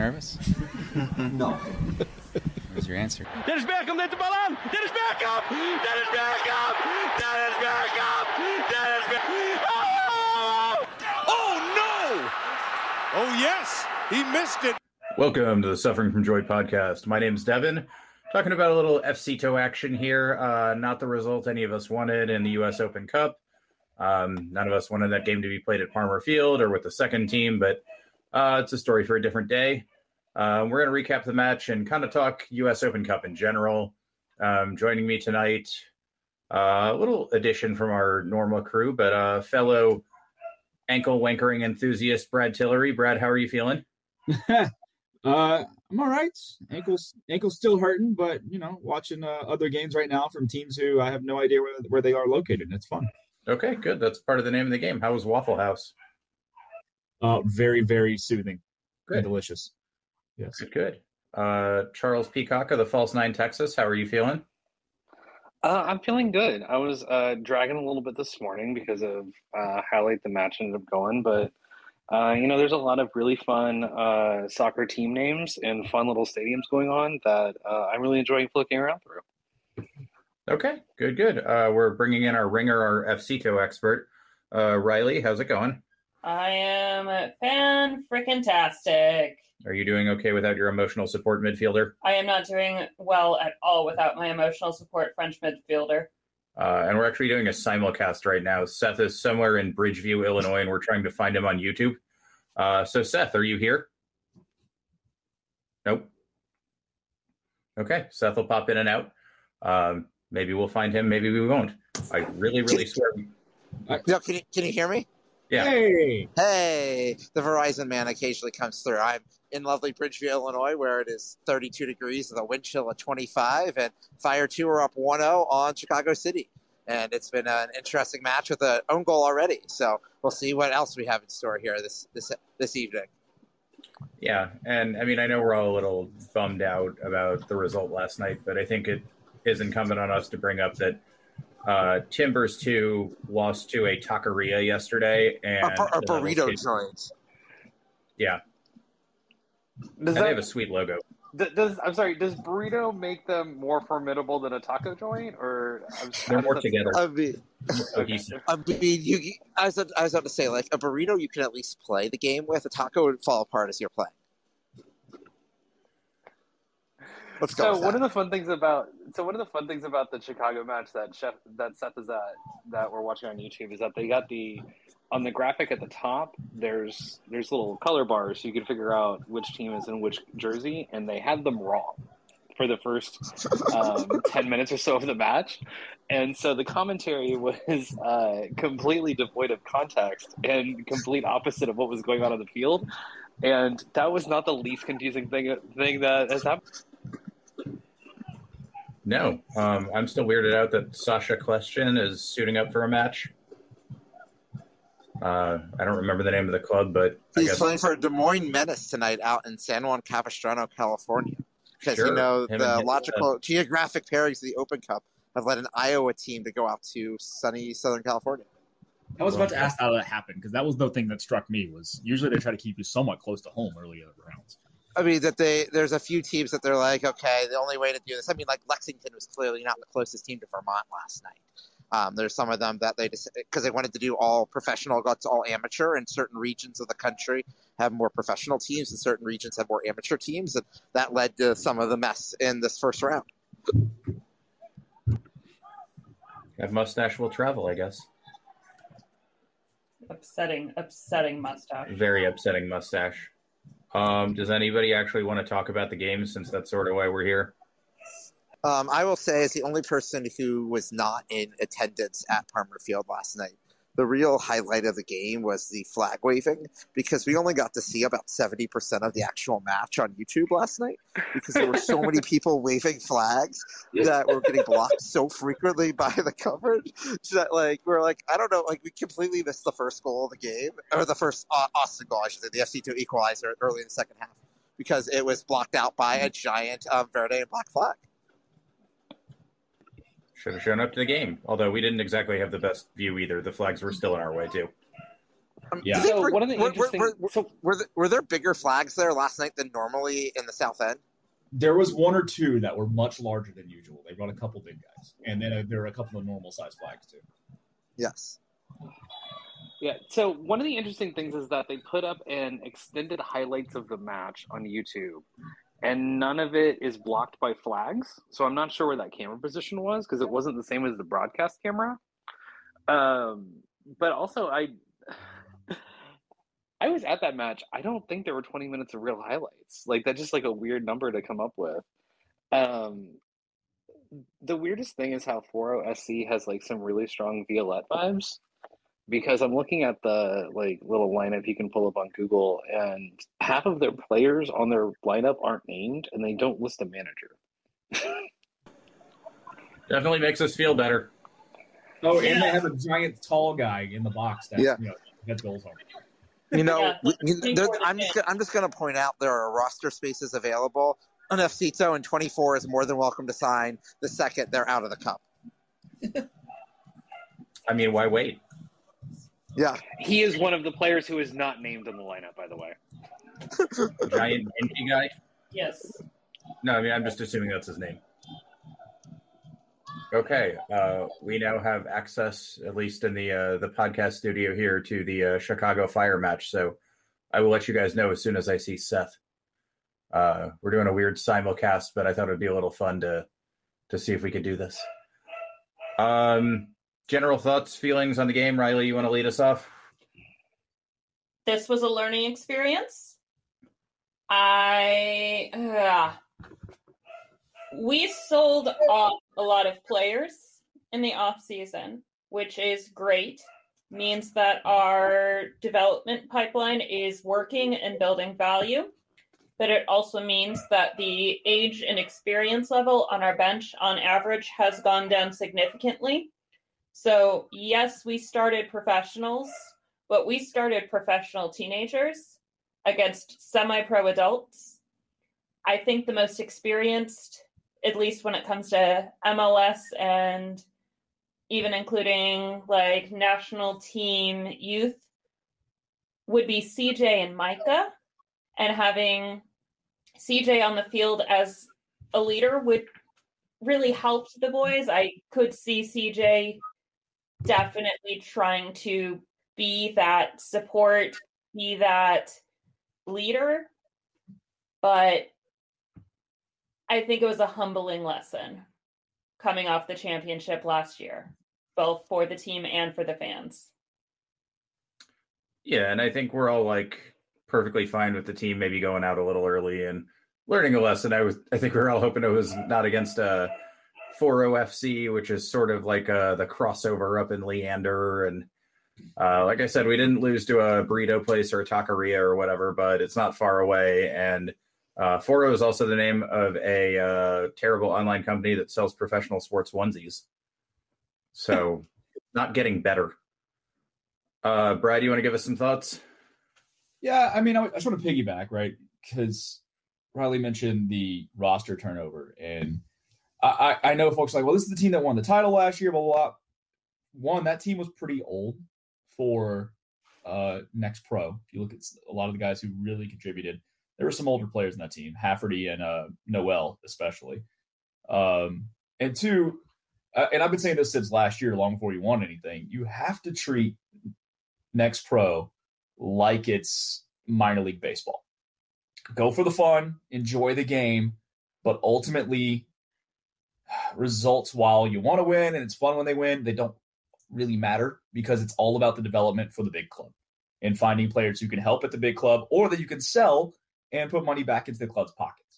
nervous? No. Where's your answer? Dennis Beckham, let the ball on! Dennis Beckham! Dennis Beckham! Dennis Beckham! Dennis Beckham! Oh! Oh, no! Oh, yes! He missed it. Welcome to the Suffering from Joy podcast. My name's Devin. Talking about a little FC toe action here. Not the result any of us wanted in the U.S. Open Cup. None of us wanted that game to be played at Palmer Field or with the second team, but it's a story for a different day. We're going to recap the match and kind of talk U.S. Open Cup in general. Joining me tonight, a little addition from our normal crew, but fellow ankle wankering enthusiast, Brad Tillery. Brad, how are you feeling? I'm all right. Ankle's still hurting, but, watching other games right now from teams who I have no idea where they are located, and it's fun. Okay, good. That's part of the name of the game. How was Waffle House? Very, very soothing. Good. And delicious. Yes. Good. Charles Peacock of the False Nine, Texas. How are you feeling? I'm feeling good. I was dragging a little bit this morning because of how late the match ended up going, but there's a lot of really fun soccer team names and fun little stadiums going on that I'm really enjoying flicking around through. Okay, good. We're bringing in our ringer, our FC toe expert, Riley. How's it going? I am fan-frickin-tastic. Are you doing okay without your emotional support midfielder? I am not doing well at all without my emotional support French midfielder. And we're actually doing a simulcast right now. Seth is somewhere in Bridgeview, Illinois, and we're trying to find him on YouTube. So, Seth, are you here? Nope. Okay, Seth will pop in and out. Maybe we'll find him. Maybe we won't. I really swear. No, can you hear me? Yeah. Hey, the Verizon man occasionally comes through. I'm in lovely Bridgeview, Illinois, where it is 32 degrees with a wind chill of 25, and Fire 2 are up 1-0 on Chicago City. And it's been an interesting match with an own goal already. So we'll see what else we have in store here this evening. Yeah, and I mean, I know we're all a little bummed out about the result last night, but I think it is incumbent on us to bring up that Timbers 2 lost to a taqueria yesterday. And a burrito joint. Yeah. They have a sweet logo. Does burrito make them more formidable than a taco joint, or they're more together? I was about to say, like, a burrito you can at least play the game with. A taco would fall apart as you're playing. Let's go. So one of the fun things about the Chicago match that Seth is at, that we're watching on YouTube, is that they got on the graphic at the top, there's little color bars so you can figure out which team is in which jersey, and they had them wrong for the first 10 minutes or so of the match. And so the commentary was completely devoid of context and complete opposite of what was going on the field. And that was not the least confusing thing that has happened. No, I'm still weirded out that Sasha Question is suiting up for a match. I don't remember the name of the club, but he's playing for Des Moines Menace tonight out in San Juan Capistrano, California. Because the logical geographic pairings of the Open Cup have led an Iowa team to go out to sunny Southern California. I was about to ask how that happened, because that was the thing that struck me, was usually they try to keep you somewhat close to home early in the rounds. I mean, there's a few teams that they're like, okay, the only way to do this. I mean, like Lexington was clearly not the closest team to Vermont last night. There's some of them that they just, because they wanted to do all professional, got to all amateur, and certain regions of the country have more professional teams, and certain regions have more amateur teams, and that led to some of the mess in this first round. That mustache will travel, I guess. Upsetting mustache. Very upsetting mustache. Does anybody actually want to talk about the game, since that's sort of why we're here? I will say, as the only person who was not in attendance at Palmer Field last night, the real highlight of the game was the flag waving, because we only got to see about 70% of the actual match on YouTube last night, because there were so many people waving flags that were getting blocked so frequently by the coverage that, like, we're like, I don't know, like, we completely missed the first goal of the game, or the first Austin goal, I should say, the FC2 equalizer early in the second half, because it was blocked out by a giant Verde and black flag. Should have shown up to the game, although we didn't exactly have the best view either. The flags were still in our way, too. Yeah. did they So one of the interesting. were there bigger flags there last night than normally in the South End? There was one or two that were much larger than usual. They brought a couple big guys, and then there were a couple of normal size flags too. Yes. Yeah. So one of the interesting things is that they put up an extended highlights of the match on YouTube, and none of it is blocked by flags. So I'm not sure where that camera position was because it wasn't the same as the broadcast camera. But also, I was at that match. I don't think there were 20 minutes of real highlights. Like that's just like a weird number to come up with. The weirdest thing is how 40 SC has like some really strong Violette vibes. Because I'm looking at the like little lineup you can pull up on Google, and half of their players on their lineup aren't named, and they don't list a manager. Definitely makes us feel better. Oh, and they have a giant tall guy in the box that that goals home. I'm just going to point out there are roster spaces available. Unefcito and 24 is more than welcome to sign the second they're out of the cup. I mean, why wait? Yeah. He is one of the players who is not named in the lineup, by the way. Giant inky guy? Yes. No, I mean, I'm just assuming that's his name. Okay. We now have access, at least in the podcast studio here, to the Chicago Fire match. So I will let you guys know as soon as I see Seth. We're doing a weird simulcast, but I thought it would be a little fun to see if we could do this. General thoughts, feelings on the game. Riley, you want to lead us off? This was a learning experience. We sold off a lot of players in the off season, which is great. Means that our development pipeline is working and building value. But it also means that the age and experience level on our bench on average has gone down significantly. So yes, we started professionals, but we started professional teenagers against semi-pro adults. I think the most experienced, at least when it comes to MLS and even including like national team youth, would be CJ and Micah. And having CJ on the field as a leader would really help the boys. I could see CJ definitely trying to be that support, be that leader. But I think it was a humbling lesson coming off the championship last year, both for the team and for the fans. Yeah, and I think we're all like perfectly fine with the team maybe going out a little early and learning a lesson. I think we were all hoping it was not against 40 FC, which is sort of like the crossover up in Leander. And like I said, we didn't lose to a burrito place or a taqueria or whatever, but it's not far away. And 40 is also the name of a terrible online company that sells professional sports onesies. So not getting better. Brad, you want to give us some thoughts? Yeah, I mean, I just want to piggyback, right? Because Riley mentioned the roster turnover. And I know folks are like, well, this is the team that won the title last year, blah, blah, blah. One, that team was pretty old for Next Pro. If you look at a lot of the guys who really contributed, there were some older players in that team, Hafferty and Noel especially. And two, and I've been saying this since last year, long before you won anything, you have to treat Next Pro like it's minor league baseball. Go for the fun, enjoy the game, but ultimately results, while you want to win and it's fun when they win, they don't really matter because it's all about the development for the big club and finding players who can help at the big club or that you can sell and put money back into the club's pockets.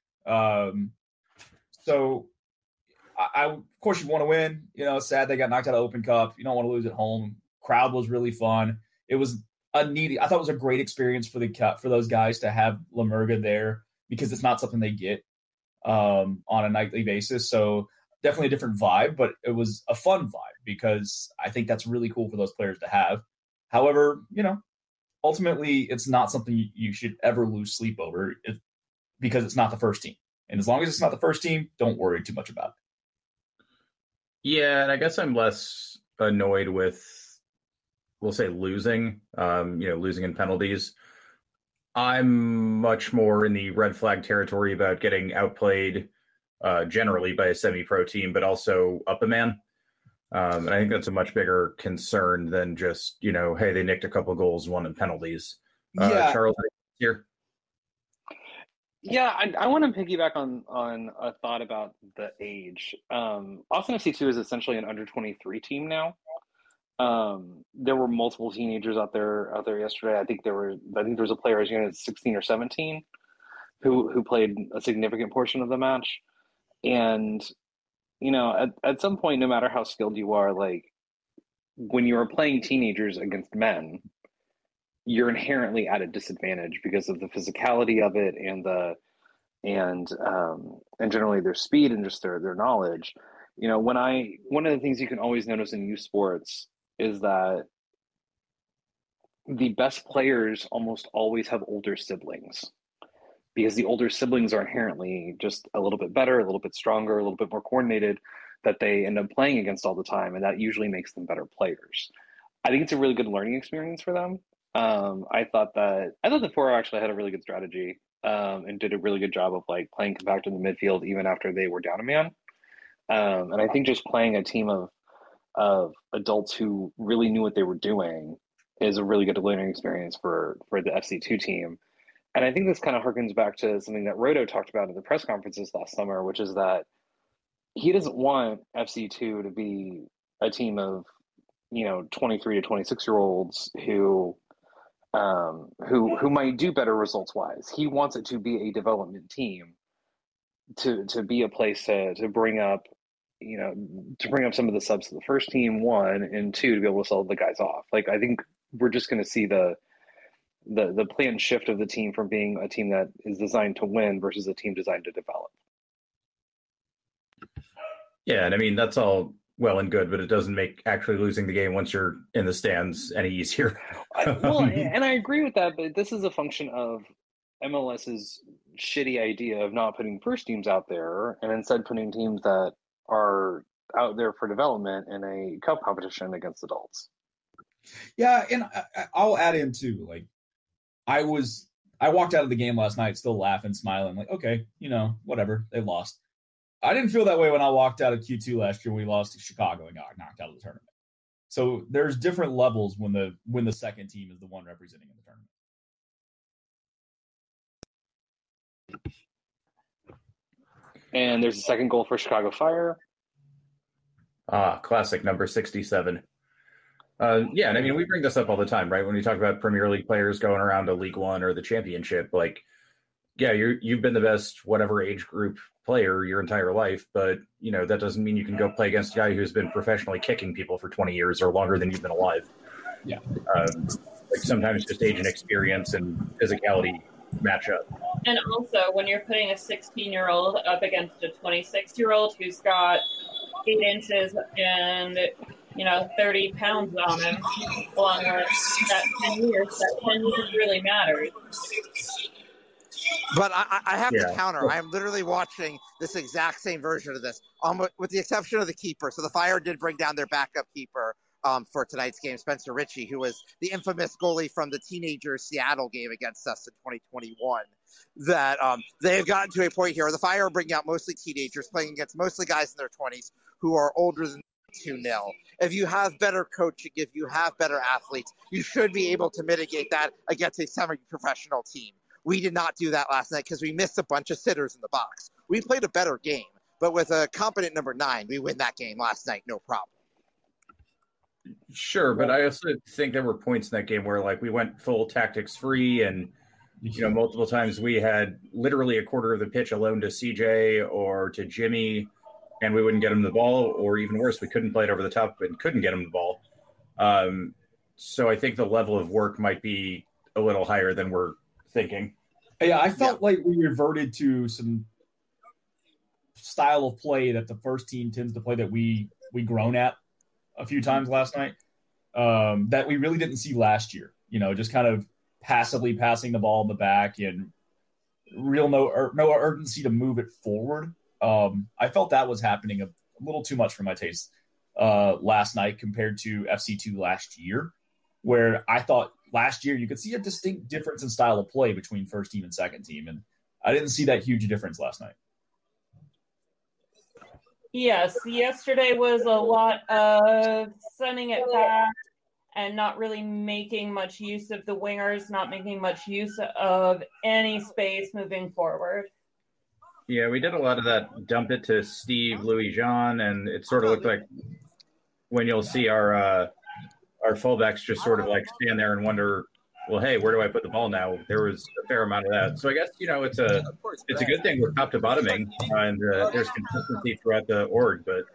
So I of course you want to win. You know, it's sad they got knocked out of Open Cup. You don't want to lose at home. Crowd was really fun. It was I thought it was a great experience for those guys to have Lamurga there because it's not something they get on a nightly basis. So definitely a different vibe, but it was a fun vibe because I think that's really cool for those players to have. However, you know, ultimately it's not something you should ever lose sleep over because it's not the first team. And as long as it's not the first team, don't worry too much about it. Yeah, and I guess I'm less annoyed with we'll say losing, losing in penalties. I'm much more in the red flag territory about getting outplayed generally by a semi-pro team, but also up a man. And I think that's a much bigger concern than just, hey, they nicked a couple goals, won in penalties. Charles, here. Yeah, I want to piggyback on a thought about the age. Austin FC2 is essentially an under 23 team now. There were multiple teenagers out there yesterday. I think there was a player as young as 16 or 17 who played a significant portion of the match. And at some point, no matter how skilled you are, like when you are playing teenagers against men, you're inherently at a disadvantage because of the physicality of it and generally their speed and just their knowledge. One of the things you can always notice in youth sports is that the best players almost always have older siblings, because the older siblings are inherently just a little bit better, a little bit stronger, a little bit more coordinated, that they end up playing against all the time, and that usually makes them better players. I think it's a really good learning experience for them. I thought the Foro actually had a really good strategy and did a really good job of like playing compact in the midfield even after they were down a man. And I think just playing a team of adults who really knew what they were doing is a really good learning experience for the FC2 team. And I think this kind of harkens back to something that Roto talked about in the press conferences last summer, which is that he doesn't want FC2 to be a team of 23 to 26-year-olds who might do better results wise. He wants it to be a development team, to be a place to bring up some of the subs to the first team, one, and two, to be able to sell the guys off. Like, I think we're just going to see the planned shift of the team from being a team that is designed to win versus a team designed to develop. Yeah, and I mean, that's all well and good, but it doesn't make actually losing the game once you're in the stands any easier. And I agree with that, but this is a function of MLS's shitty idea of not putting first teams out there and instead putting teams that are out there for development in a cup competition against adults. Yeah, and I'll add in too, like, I walked out of the game last night still laughing, smiling, like, okay, whatever, they lost. I didn't feel that way when I walked out of Q2 last year when we lost to Chicago and got knocked out of the tournament. So there's different levels when the second team is the one representing in the tournament. And there's a second goal for Chicago Fire. Classic number 67. Yeah, and I mean, we bring this up all the time, right? When we talk about Premier League players going around to League One or the Championship, like, yeah, you've been the best whatever age group player your entire life, but that doesn't mean you can go play against a guy who's been professionally kicking people for 20 years or longer than you've been alive. Yeah. Like sometimes just age and experience and physicality match up. And also, when you're putting a 16-year-old up against a 26-year-old who's got 8 inches and 30 pounds on him, along with that 10 years really matters. But I have to counter. I am literally watching this exact same version of this, with the exception of the keeper. So the Fire did bring down their backup keeper for tonight's game, Spencer Ritchie, who was the infamous goalie from the teenager Seattle game against us in 2021. That they have gotten to a point here where the Fire are bringing out mostly teenagers, playing against mostly guys in their 20s who are older than 2-0. If you have better coaching, if you have better athletes, you should be able to mitigate that against a semi-professional team. We did not do that last night because we missed a bunch of sitters in the box. We played a better game, but with a competent number 9, we win that game last night, no problem. Sure, but I also think there were points in that game where, like, we went full tactics free, and multiple times we had literally a quarter of the pitch alone to CJ or to Jimmy, and we wouldn't get him the ball, or even worse, we couldn't play it over the top and couldn't get him the ball. So I think the level of work might be a little higher than we're thinking. Yeah, I felt like we reverted to some style of play that the first team tends to play that we grown at a few times last night, that we really didn't see last year. Just kind of passively passing the ball in the back and no urgency to move it forward. I felt that was happening a little too much for my taste last night compared to FC2 last year. where I thought last year you could see a distinct difference in style of play between first team and second team. And I didn't see that huge difference last night. Yes, yesterday was a lot of sending it back and not really making much use of the wingers, not making much use of any space moving forward. Yeah, we did a lot of that dump it to Steve, Louis Jean, and it sort of looked like when you'll see our fullbacks just sort of like stand there and wonder, well, hey, where do I put the ball now? There was a fair amount of that. So I guess, it's a good thing we're top to bottoming, and there's consistency throughout the org, but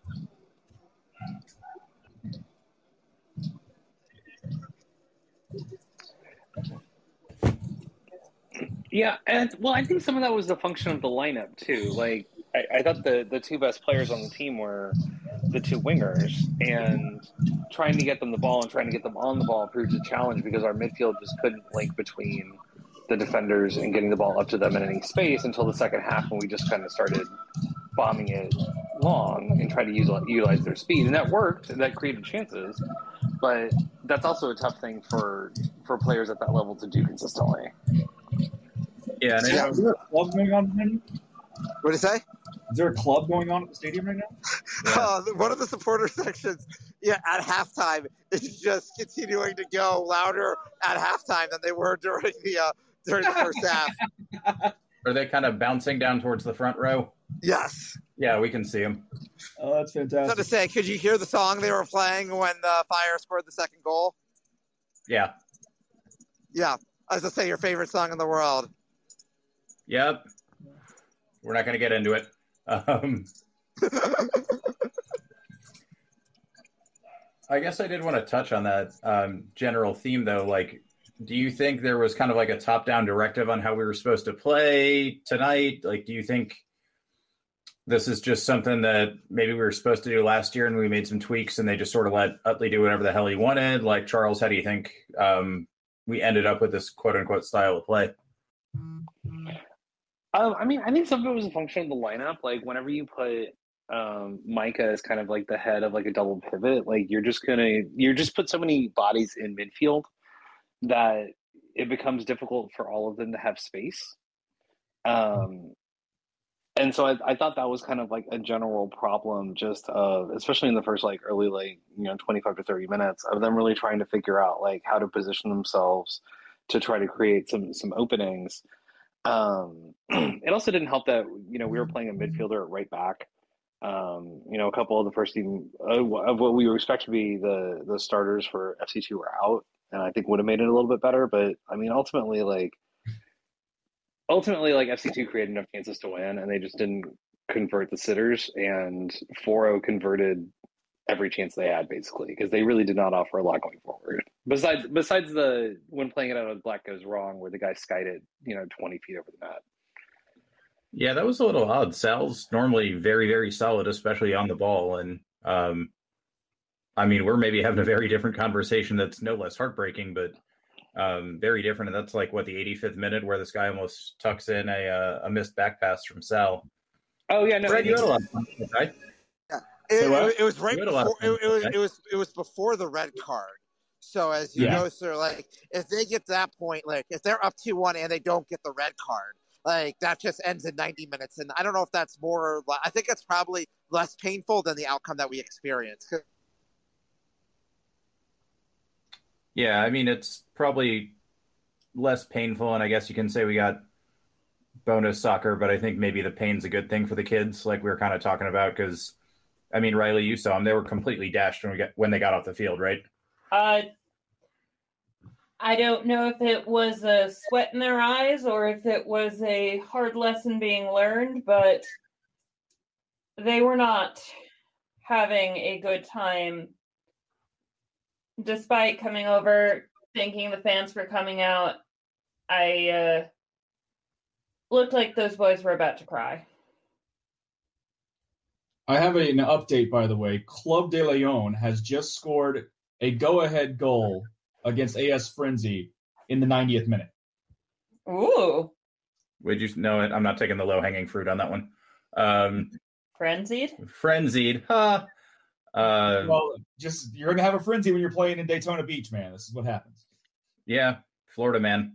Yeah, and well, I think some of that was the function of the lineup too. Like, I thought the two best players on the team were the two wingers, and trying to get them the ball and trying to get them on the ball proved a challenge because our midfield just couldn't link between the defenders and getting the ball up to them in any space until the second half when we just kind of started bombing it long and trying to utilize their speed. And that worked, and that created chances. But that's also a tough thing for players at that level to do consistently. yeah, and I know, Is there a club going on right now? What do you say? Is there a club going on at the stadium right now? One of the supporter sections, at halftime is just continuing to go louder at halftime than they were during the first half. are they kind of bouncing down towards the front row? Yes. Yeah, we can see them. Oh, that's fantastic. So to say, could you hear the song they were playing when the Fire scored the second goal? Yeah. Yeah. I was going to say your favorite song in the world. Yep. We're not going to get into it. I guess I did want to touch on that general theme, though. Like, do you think there was kind of like a top-down directive on how we were supposed to play tonight? Like, do you think this is just something that maybe we were supposed to do last year and we made some tweaks and they just sort of let Utley do whatever the hell he wanted? Like, Charles, how do you think we ended up with this quote-unquote style of play? I think some of it was a function of the lineup. Like, whenever you put Micah as kind of like the head of like a double pivot, like you're just put so many bodies in midfield that it becomes difficult for all of them to have space. And so I thought that was kind of like a general problem, just especially in the first early 25 to 30 minutes of them really trying to figure out like how to position themselves to try to create some openings. It also didn't help that we were playing a midfielder at right back. A couple of the first team of what we expect to be the starters for FC2 were out, and I think would have made it a little bit better. But I mean, ultimately, FC2 created enough chances to win, and they just didn't convert the sitters. And 4-0 converted every chance they had, basically, because they really did not offer a lot going forward. Besides the when playing it out of black goes wrong, where the guy skied it, 20 feet over the net. Yeah, that was a little odd. Sal's normally very, very solid, especially on the ball. And we're maybe having a very different conversation that's no less heartbreaking, but very different. And that's like the 85th minute where this guy almost tucks in a missed back pass from Sal. Oh yeah, no, Fred, you had a lot of fun, right? It was right before. It was before the red card. So as you go through, like if they get to that point, like if they're up 2-1 and they don't get the red card, like that just ends in 90 minutes. And I don't know if that's more. I think it's probably less painful than the outcome that we experienced. Yeah, I mean it's probably less painful, and I guess you can say we got bonus soccer, but I think maybe the pain's a good thing for the kids, like we were kind of talking about, because I mean, Riley, you saw them; they were completely dashed when they got off the field, right? I don't know if it was a sweat in their eyes or if it was a hard lesson being learned, but they were not having a good time. Despite coming over, thanking the fans for coming out, I looked like those boys were about to cry. I have an update, by the way. Club de Leon has just scored a go-ahead goal against AS Frenzy in the 90th minute. Ooh. Would you know it? I'm not taking the low-hanging fruit on that one. Frenzied? Frenzied. Huh. Well, just you're gonna have a frenzy when you're playing in Daytona Beach, man. This is what happens. Yeah, Florida man.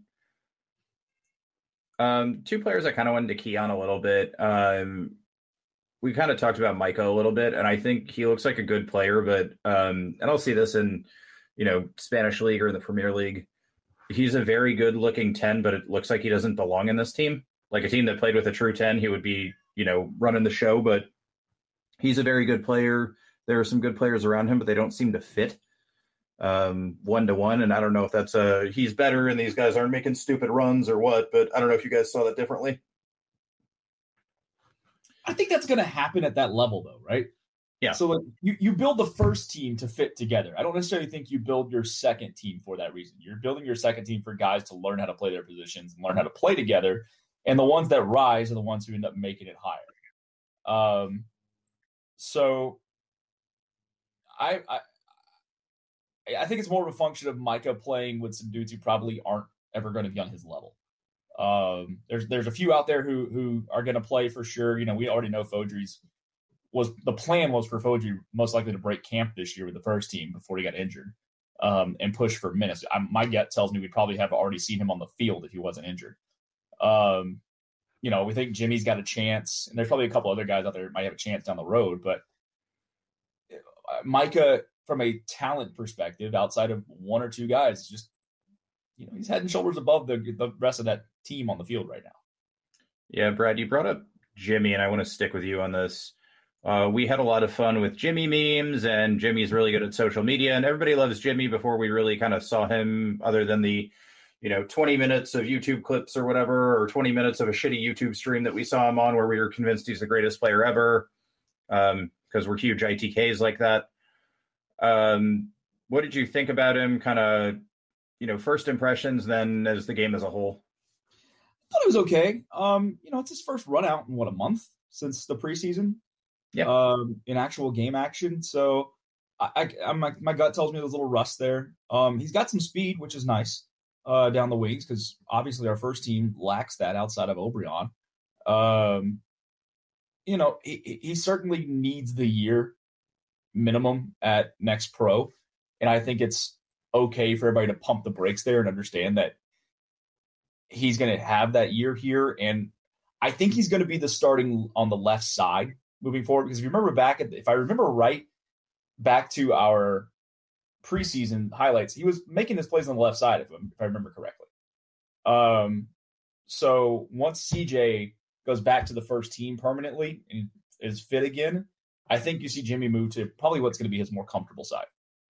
Two players I kind of wanted to key on a little bit. We kind of talked about Micah a little bit, and I think he looks like a good player, but and I'll see this in, Spanish League or the Premier League. He's a very good looking 10, but it looks like he doesn't belong in this team. Like a team that played with a true 10, he would be, running the show, but he's a very good player. There are some good players around him, but they don't seem to fit one-to-one. And I don't know if that's he's better and these guys aren't making stupid runs or what, but I don't know if you guys saw that differently. I think that's going to happen at that level, though, right? Yeah. So like you build the first team to fit together. I don't necessarily think you build your second team for that reason. You're building your second team for guys to learn how to play their positions and learn how to play together. And the ones that rise are the ones who end up making it higher. So I think it's more of a function of Micah playing with some dudes who probably aren't ever going to be on his level. There's a few out there who are going to play for sure. We already know the plan was for Fodry most likely to break camp this year with the first team before he got injured, and push for minutes. My gut tells me we'd probably have already seen him on the field if he wasn't injured. We think Jimmy's got a chance, and there's probably a couple other guys out there that might have a chance down the road, but Micah, from a talent perspective, outside of one or two guys, just he's head and shoulders above the rest of that team on the field right now. Yeah, Brad, you brought up Jimmy, and I want to stick with you on this. We had a lot of fun with Jimmy memes, and Jimmy's really good at social media, and everybody loves Jimmy before we really kind of saw him, other than the 20 minutes of YouTube clips or whatever, or 20 minutes of a shitty YouTube stream that we saw him on where we were convinced he's the greatest player ever, because we're huge ITKs like that. What did you think about him, kind of, first impressions, then as the game as a whole? I thought it was okay. It's his first run out in a month since the preseason. Yeah. In actual game action. So my gut tells me there's a little rust there. He's got some speed, which is nice, down the wings, because obviously our first team lacks that outside of Obrian. He certainly needs the year minimum at Next Pro. And I think it's okay for everybody to pump the brakes there and understand that he's going to have that year here. And I think he's going to be the starting on the left side moving forward, because if you remember if I remember right, back to our preseason highlights, he was making his plays on the left side, if I remember correctly. So once CJ goes back to the first team permanently and is fit again, I think you see Jimmy move to probably what's going to be his more comfortable side.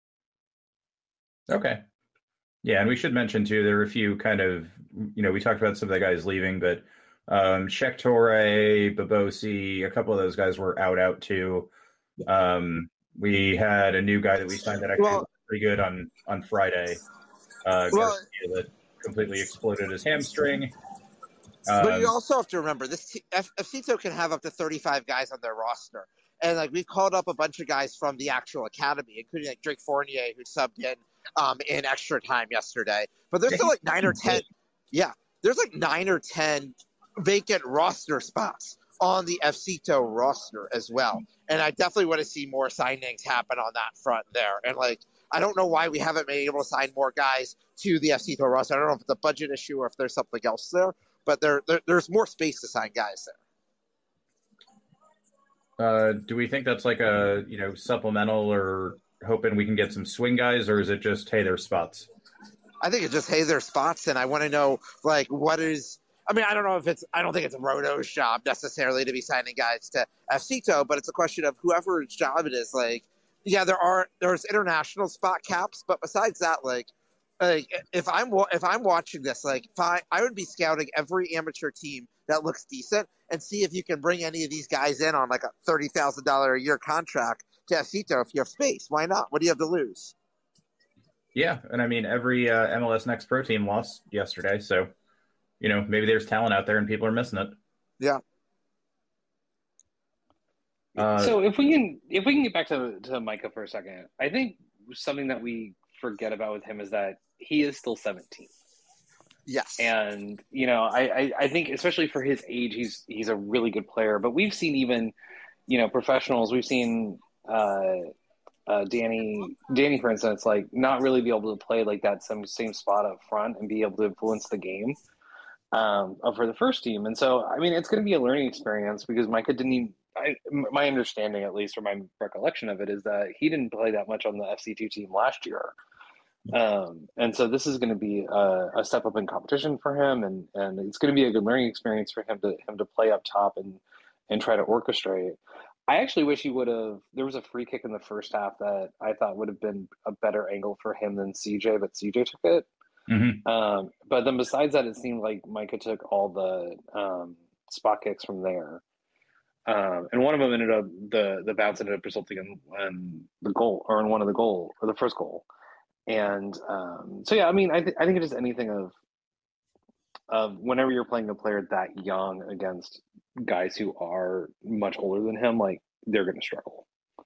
Okay. Yeah, and we should mention, too, there are a few kind of, we talked about some of the guys leaving, but Sheck Torre, Babosi, a couple of those guys were out too. We had a new guy that we signed that actually looked pretty good on Friday. Garcia, that completely exploded his hamstring. But you also have to remember, this FCTO can have up to 35 guys on their roster. And we've called up a bunch of guys from the actual academy, including Drake Fournier, who subbed in extra time yesterday. But there's still 9 or 10. Yeah, there's 9 or 10 vacant roster spots on the FCTO roster as well. And I definitely want to see more signings happen on that front there. And I don't know why we haven't been able to sign more guys to the FCTO roster. I don't know if it's a budget issue or if there's something else there, but there's more space to sign guys there. Do we think that's a supplemental, or hoping we can get some swing guys, or is it just, hey, there's spots? I think it's just, hey, there's spots, and I want to know what is. I mean, I don't think it's Roto's job necessarily to be signing guys to FCTO, but it's a question of whoever's job it is. There's international spot caps, but besides that, if I'm watching this, I would be scouting every amateur team that looks decent and see if you can bring any of these guys in on a $30,000 a year contract to FCTO if you have space. Why not? What do you have to lose? Yeah, and I mean, every MLS Next Pro team lost yesterday, so maybe there's talent out there and people are missing it. Yeah. So if we can get back to Micah for a second, I think something that we forget about with him is that he is still 17. Yes. And I think especially for his age, he's a really good player. But we've seen even professionals. We've seen Danny, for instance, like not really be able to play like that same spot up front and be able to influence the game for the first team. And so, I mean, it's going to be a learning experience because Micah didn't even. My understanding, at least, or my recollection of it, is that he didn't play that much on the FC2 team last year. And so this is going to be a step up in competition for him, and it's going to be a good learning experience for him to play up top and try to orchestrate. I actually wish he would have. There was a free kick in the first half that I thought would have been a better angle for him than CJ, but CJ took it. Mm-hmm. But then besides that, it seemed like Micah took all the spot kicks from there. And one of them ended up the bounce ended up resulting in the goal, or in one of the goal, or the first goal. And so yeah, I mean, I think it is anything of whenever you're playing a player that young against guys who are much older than him, like they're going to struggle.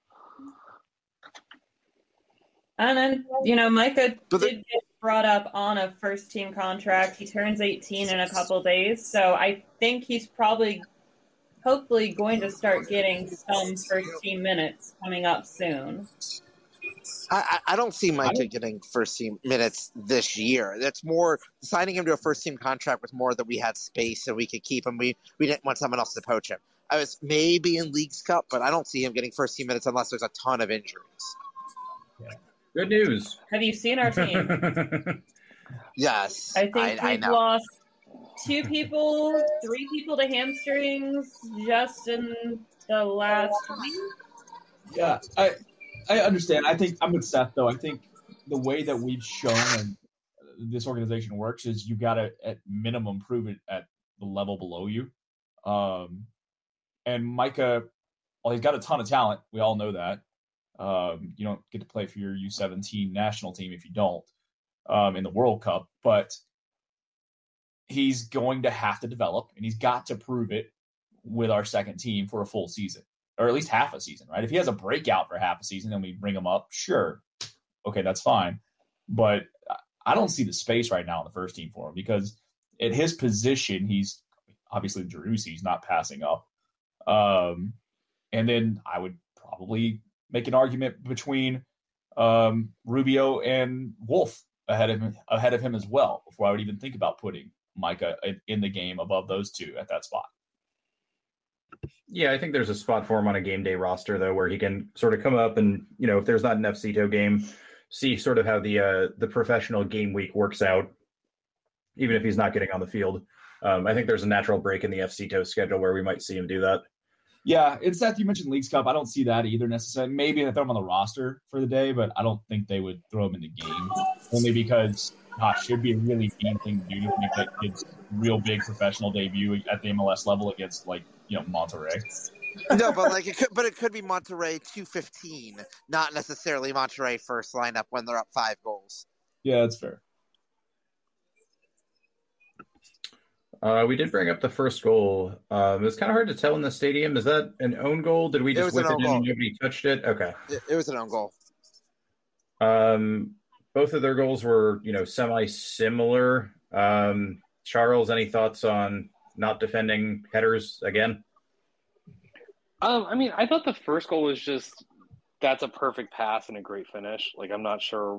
And then, Micah did get brought up on a first team contract. He turns 18 in a couple days, so I think he's hopefully going to start getting some first team minutes coming up soon. I don't see Micah getting first team minutes this year. That's more signing him to a first team contract was more that we had space and we could keep him. We didn't want someone else to poach him. I was maybe in Leagues Cup, but I don't see him getting first team minutes unless there's a ton of injuries. Yeah. Good news. Have you seen our team? Yes. I think we've lost 2 people, 3 people to hamstrings just in the last week. Yeah, I understand. I think I'm with Seth, though. I think the way that we've shown and this organization works is you got to, at minimum, prove it at the level below you. And Micah, well, he's got a ton of talent. We all know that. You don't get to play for your U17 national team if you don't in the World Cup. But he's going to have to develop, and he's got to prove it with our second team for a full season. Or at least half a season, right? If he has a breakout for half a season and we bring him up, sure. Okay, that's fine. But I don't see the space right now in the first team for him because at his position, he's obviously Driussi, he's not passing up. And then I would probably make an argument between Rubio and Wolf ahead of him as well before I would even think about putting Micah in the game above those two at that spot. Yeah, I think there's a spot for him on a game day roster, though, where he can sort of come up and, if there's not an FCTO game, see sort of how the professional game week works out, even if he's not getting on the field. I think there's a natural break in the FCTO schedule where we might see him do that. Yeah, and Seth, you mentioned Leagues Cup. I don't see that either necessarily. Maybe they throw him on the roster for the day, but I don't think they would throw him in the game, only because, gosh, it would be a really mean thing to do to make that kid's real big professional debut at the MLS level against, Monterrey. No, but it could be Monterrey 2-15, not necessarily Monterrey first lineup when they're up 5 goals. Yeah, that's fair. We did bring up the first goal. It was kind of hard to tell in the stadium. Is that an own goal? Did we just whip it in and nobody touched it? Okay. It was an own goal. Both of their goals were, semi-similar. Charles, any thoughts on not defending headers again? I thought the first goal was just that's a perfect pass and a great finish. I'm not sure.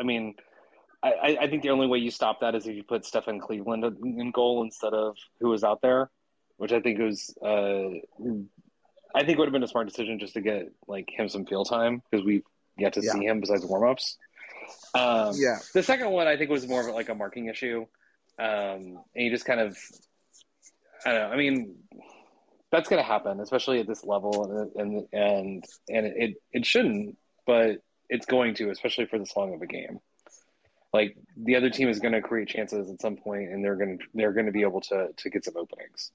I think the only way you stop that is if you put Stefan Cleveland in goal instead of who was out there, which I think was would have been a smart decision just to get him some field time because we've yet to see him besides warm-ups. The second one I think was more of a marking issue. And you just kind of, I don't know. That's going to happen, especially at this level, and it shouldn't, but it's going to, especially for this long of a game. The other team is going to create chances at some point, and they're going to be able to get some openings.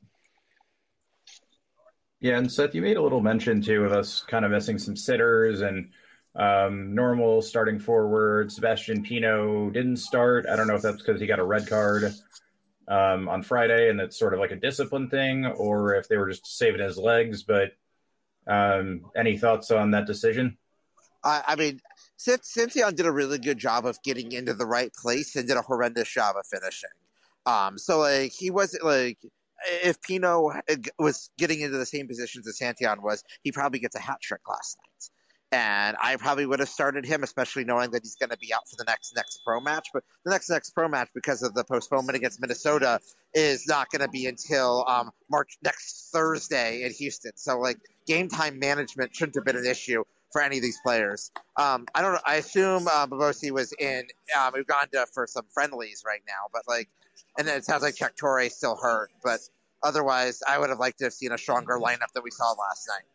Yeah, and Seth, you made a little mention too of us kind of missing some sitters and normal starting forward. Sebastian Pino didn't start. I don't know if that's because he got a red card on Friday, and it's sort of like a discipline thing, or if they were just saving his legs. But any thoughts on that decision? Cynthia did a really good job of getting into the right place and did a horrendous job of finishing. He wasn't if Pino was getting into the same positions as Santillan was, he probably gets a hat trick last night. And I probably would have started him, especially knowing that he's going to be out for the next pro match. But the next pro match, because of the postponement against Minnesota, is not going to be until next Thursday in Houston. So, like, game time management shouldn't have been an issue for any of these players. I don't know. I assume Babosi was in Uganda for some friendlies right now, but and it sounds like Czech Torre still hurt. But otherwise, I would have liked to have seen a stronger lineup than we saw last night.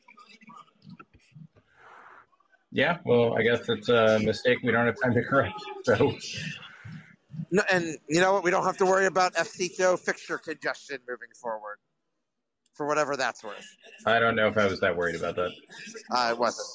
Yeah, well, I guess it's a mistake we don't have time to correct. So, no, and you know what? We don't have to worry about FC fixture congestion moving forward, for whatever that's worth. I don't know if I was that worried about that. It wasn't.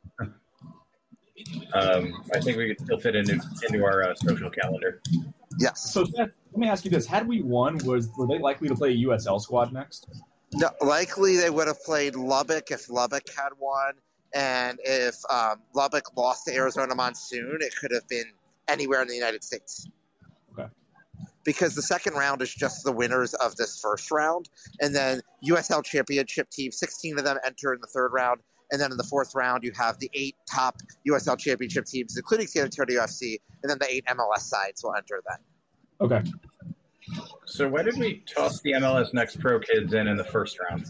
I think we could still fit into our social calendar. Yes. So, Seth, let me ask you this: had we won, were they likely to play a USL squad next? No, likely they would have played Lubbock if Lubbock had won. And if Lubbock lost to Arizona Monsoon, it could have been anywhere in the United States. Okay. Because the second round is just the winners of this first round. And then USL Championship teams, 16 of them enter in the third round. And then in the fourth round, you have the 8 top USL Championship teams, including San Antonio FC. And then the 8 MLS sides will enter then. Okay. So why did we toss the MLS Next Pro kids in the first round?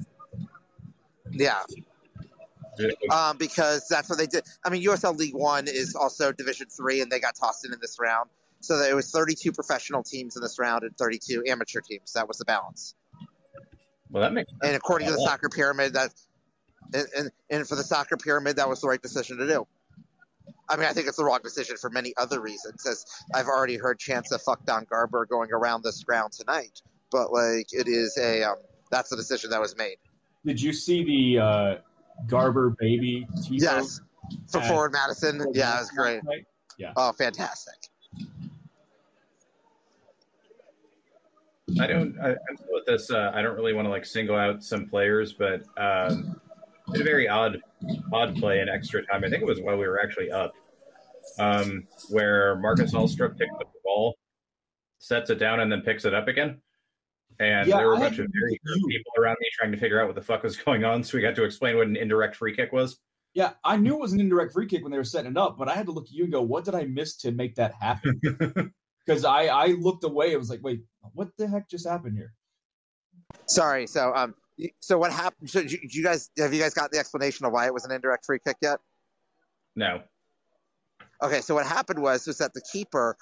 Yeah. Because that's what they did. I mean, USL League One is also Division III, and they got tossed in this round. So it was 32 professional teams in this round and 32 amateur teams. That was the balance. Well, that makes sense. And according to the soccer pyramid, and for the soccer pyramid, that was the right decision to do. I mean, I think it's the wrong decision for many other reasons, as I've already heard chants of "fuck Don Garber" going around this ground tonight. But it is that's the decision that was made. Did you see the Garber baby tifo? Yes, for Forward Madison. Yeah, it was great. Yeah. Oh, fantastic. I'm still with this. I don't really want to single out some players, but it's a very odd play in extra time. I think it was while we were actually up, where Marcus Alstrup picks up the ball, sets it down, and then picks it up again. And there were a bunch of very people around me trying to figure out what the fuck was going on, so we got to explain what an indirect free kick was. Yeah, I knew it was an indirect free kick when they were setting it up, but I had to look at you and go, what did I miss to make that happen? Because I looked away. I was like, wait, what the heck just happened here? Sorry. So what happened? So have you guys got the explanation of why it was an indirect free kick yet? No. Okay. So what happened was that the keeper,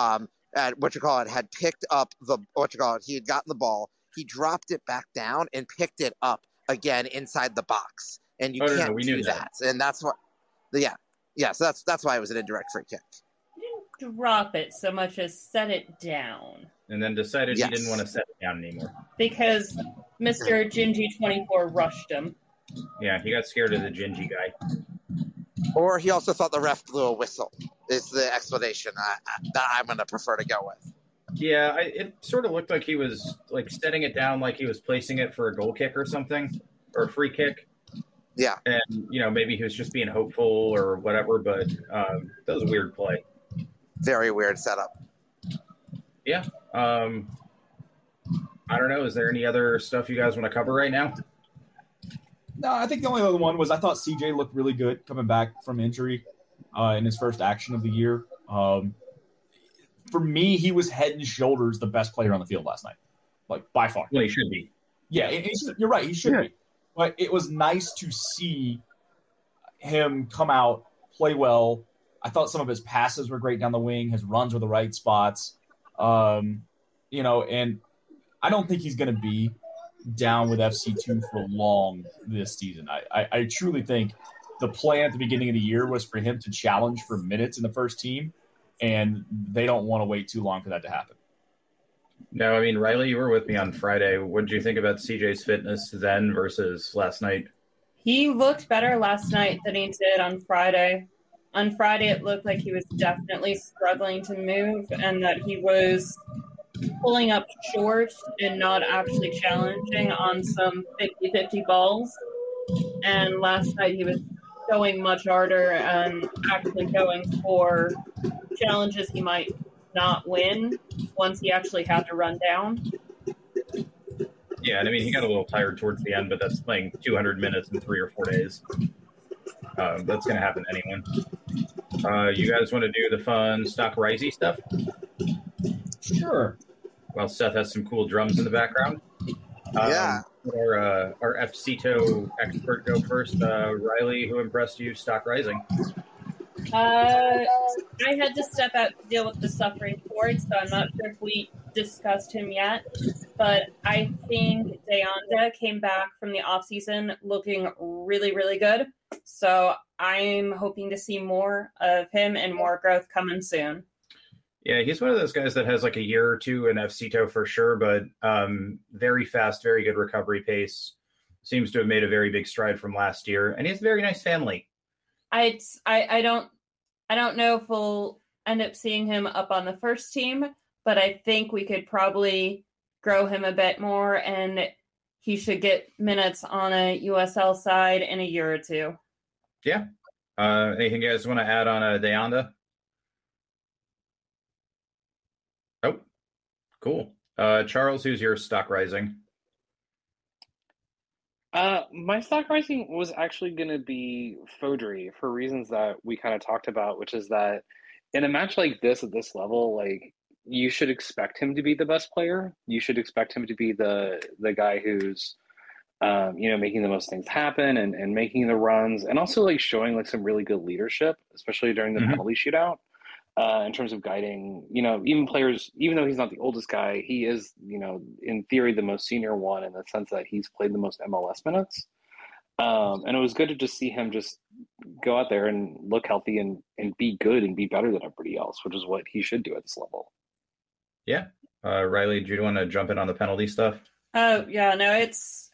had picked up he had gotten the ball. He dropped it back down and picked it up again inside the box. And you can't do that. And that's what, so that's why it was an indirect free kick. He didn't drop it so much as set it down. And then decided he didn't want to set it down anymore. Because Mr. Gingy24 rushed him. Yeah, he got scared of the Gingy guy. Or he also thought the ref blew a whistle, is the explanation that I'm going to prefer to go with. Yeah, it sort of looked like he was setting it down like he was placing it for a goal kick or something, or a free kick. Yeah. And, maybe he was just being hopeful or whatever, but that was a weird play. Very weird setup. Yeah. I don't know. Is there any other stuff you guys want to cover right now? No, I think the only other one was I thought CJ looked really good coming back from injury in his first action of the year. For me, he was head and shoulders the best player on the field last night, by far. Well, he should be. Yeah, you're right. He should be. But it was nice to see him come out, play well. I thought some of his passes were great down the wing. His runs were the right spots. And I don't think he's going to be down with FC2 for long this season. I truly think the plan at the beginning of the year was for him to challenge for minutes in the first team, and they don't want to wait too long for that to happen. No, I mean, Riley, you were with me on Friday. What did you think about CJ's fitness then versus last night? He looked better last night than he did on Friday. On Friday, it looked like he was definitely struggling to move and that he was pulling up short and not actually challenging on some 50-50 balls. And last night, he was going much harder and actually going for challenges he might not win once he actually had to run down. Yeah, and I mean, he got a little tired towards the end, but that's playing 200 minutes in 3 or 4 days. That's going to happen to anyone. You guys want to do the fun Stock Risey stuff? Sure. Well, Seth has some cool drums in the background. Yeah. Our FCTO expert go first. Riley, who impressed you Stock Rising? I had to step out to deal with the suffering Ford, so I'm not sure if we discussed him yet. But I think Deonda came back from the offseason looking really, really good. So I'm hoping to see more of him and more growth coming soon. Yeah, he's one of those guys that has like a year or two in FCTO for sure, but very fast, very good recovery pace. Seems to have made a very big stride from last year, and he has a very nice family. I don't know if we'll end up seeing him up on the first team, but I think we could probably grow him a bit more, and he should get minutes on a USL side in a year or two. Yeah. Anything you guys want to add on Deonda? Oh, cool. Charles, who's your Stock Rising? My Stock Rising was actually going to be Fodry for reasons that we kind of talked about, which is that in a match like this at this level, like you should expect him to be the best player. You should expect him to be the guy who's making the most things happen and making the runs, and also like showing like some really good leadership, especially during the penalty shootout. In terms of guiding, even players, even though he's not the oldest guy, he is, in theory, the most senior one in the sense that he's played the most MLS minutes. And it was good to just see him just go out there and look healthy and be good and be better than everybody else, which is what he should do at this level. Yeah. Riley, do you want to jump in on the penalty stuff? Oh, yeah, no, it's...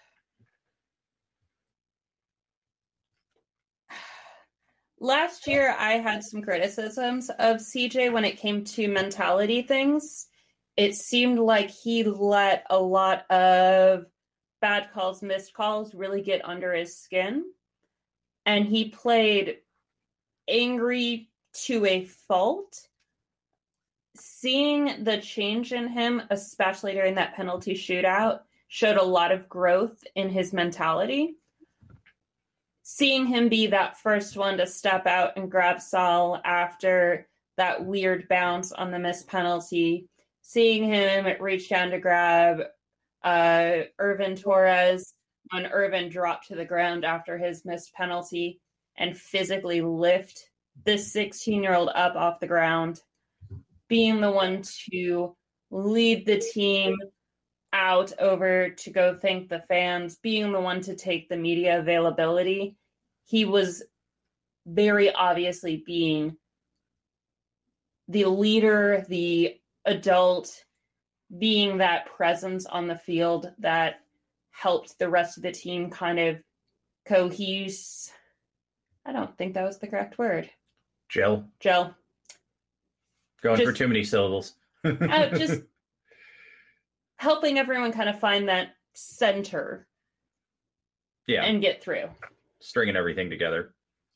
Last year, I had some criticisms of CJ when it came to mentality things. It seemed like he let a lot of bad calls, missed calls really get under his skin. And he played angry to a fault. Seeing the change in him, especially during that penalty shootout, showed a lot of growth in his mentality. Seeing him be that first one to step out and grab Saul after that weird bounce on the missed penalty, seeing him reach down to grab Irvin Torres when Irvin dropped to the ground after his missed penalty and physically lift this 16-year-old up off the ground, being the one to lead the team out over to go thank the fans, being the one to take the media availability. He was very obviously being the leader, the adult, being that presence on the field that helped the rest of the team kind of cohese. I don't think that was the correct word. Gel. Going for too many syllables. Just helping everyone kind of find that center. Yeah. And get through. Stringing everything together.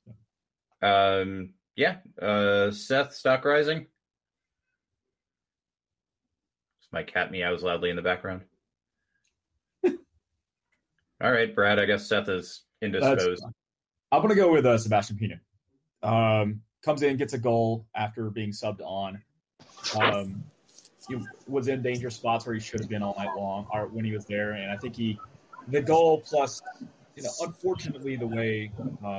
Seth, Stock Rising. My cat meows loudly in the background. All right, Brad, I guess Seth is indisposed. I'm going to go with Sebastian Pino. Comes in, gets a goal after being subbed on. He was in dangerous spots where he should have been all night long or when he was there. And I think the goal plus, unfortunately the way,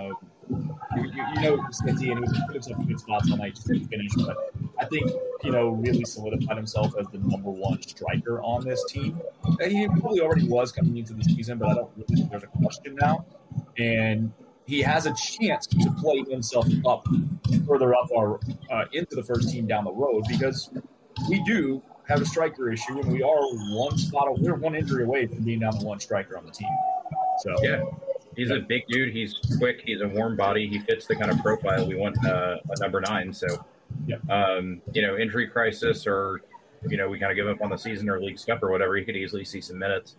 Smitty, and he was put himself in good spots all night, just didn't finish. But I think Pino really solidified himself as the number one striker on this team. He probably already was coming into the season, but I don't really think there's a question now. And he has a chance to play himself up further up our into the first team down the road, because we do have a striker issue, and we're one injury away from being down the one striker on the team. So yeah, he's a big dude. He's quick. He's a warm body. He fits the kind of profile we want a number 9. So, injury crisis or we kind of give up on the season or League Cup or whatever, he could easily see some minutes.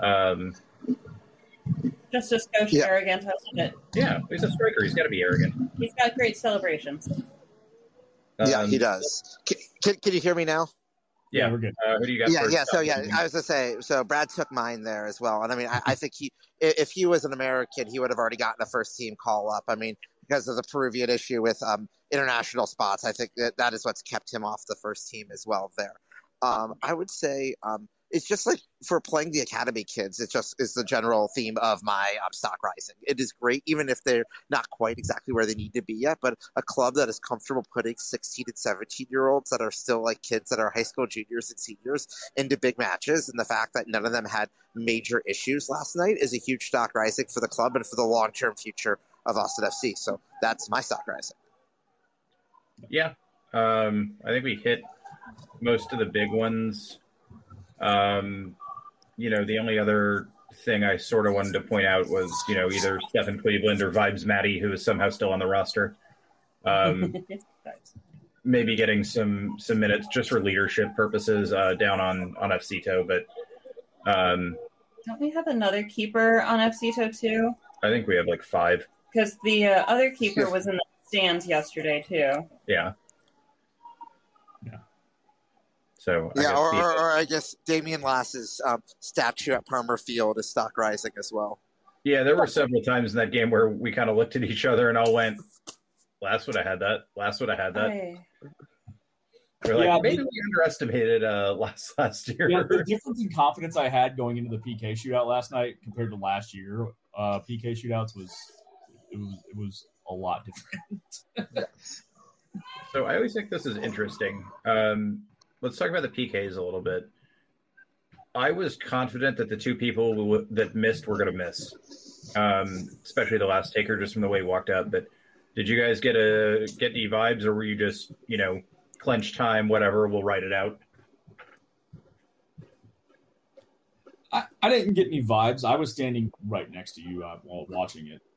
Just as coach arrogant, I love it. Yeah, he's a striker. He's got to be arrogant. He's got great celebrations. Yeah, he does. Can you hear me now? Yeah, we're good. Who do you got? Yeah, first? yeah. So yeah, I was gonna say. So Brad took mine there as well, and I mean, I think if he was an American, he would have already gotten a first team call up. I mean, because of the Peruvian issue with international spots, I think that is what's kept him off the first team as well. There, I would say it's just like for playing the academy kids. It just is the general theme of my stock rising. It is great, even if they're not quite exactly where they need to be yet. But a club that is comfortable putting 16 and 17-year-olds that are still like kids that are high school juniors and seniors into big matches, and the fact that none of them had major issues last night is a huge stock rising for the club and for the long-term future of Austin FC. So that's my stock rising. Yeah, I think we hit most of the big ones. The only other thing I sort of wanted to point out was, either Stephen Cleveland or Vibes Matty, who is somehow still on the roster. Maybe getting some minutes just for leadership purposes down on FCTO, but don't we have another keeper on FCTO too? I think we have like 5. Because the other keeper was in the stands yesterday too. Yeah. So I guess Damian Lass's statue at Palmer Field is stock rising as well. Yeah, there were several times in that game where we kind of looked at each other and all went, "Last would have had that. Last would have had that." We're like, maybe we underestimated last year. Yeah, the difference in confidence I had going into the PK shootout last night compared to last year, PK shootouts was a lot different. So I always think this is interesting. Let's talk about the PKs a little bit. I was confident that the 2 people that missed were going to miss, especially the last taker, just from the way he walked out. But did you guys get any vibes, or were you just, clench time, whatever, we'll write it out? I didn't get any vibes. I was standing right next to you while watching it.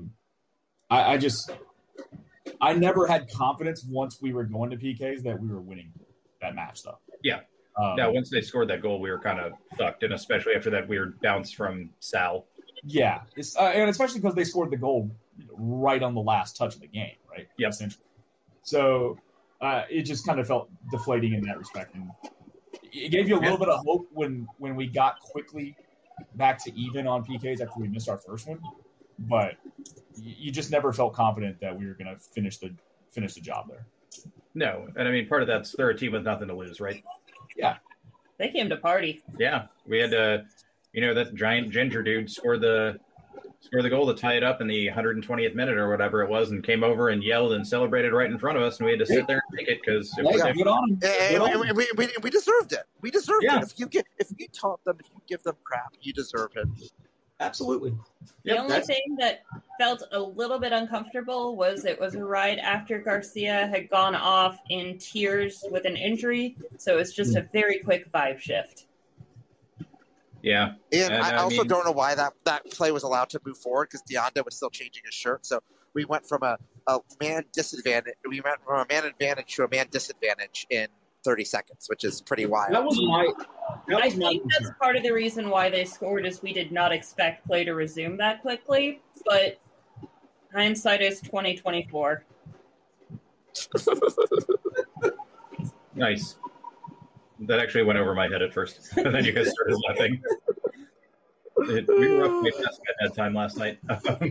I never had confidence once we were going to PKs that we were winning that match, though. Yeah. Now, once they scored that goal, we were kind of sucked, and especially after that weird bounce from Sal. Yeah, and especially because they scored the goal right on the last touch of the game, right? Yep. Essentially. So it just kind of felt deflating in that respect, and it gave you a little bit of hope when we got quickly back to even on PKs after we missed our first one, but you just never felt confident that we were going to finish the job there. No, and I mean, part of that's they're a team with nothing to lose, right? Yeah. They came to party. Yeah, we had that giant ginger dude scored the goal to tie it up in the 120th minute or whatever it was, and came over and yelled and celebrated right in front of us, and we had to sit there and take it because we deserved it. We deserved Yeah. it. If you taunt them, if you give them crap, you deserve it. Absolutely. The only thing that felt a little bit uncomfortable was it was right after Garcia had gone off in tears with an injury, so it was just a very quick vibe shift. Yeah. And I also don't know why that play was allowed to move forward, because Deonda was still changing his shirt. So we went from a man disadvantage. We went from a man advantage to a man disadvantage in 30 seconds, which is pretty wild. I think that's part of the reason why they scored is we did not expect play to resume that quickly, but hindsight is 2024. Nice. That actually went over my head at first, and then you guys started laughing. We were up way past bedtime last night.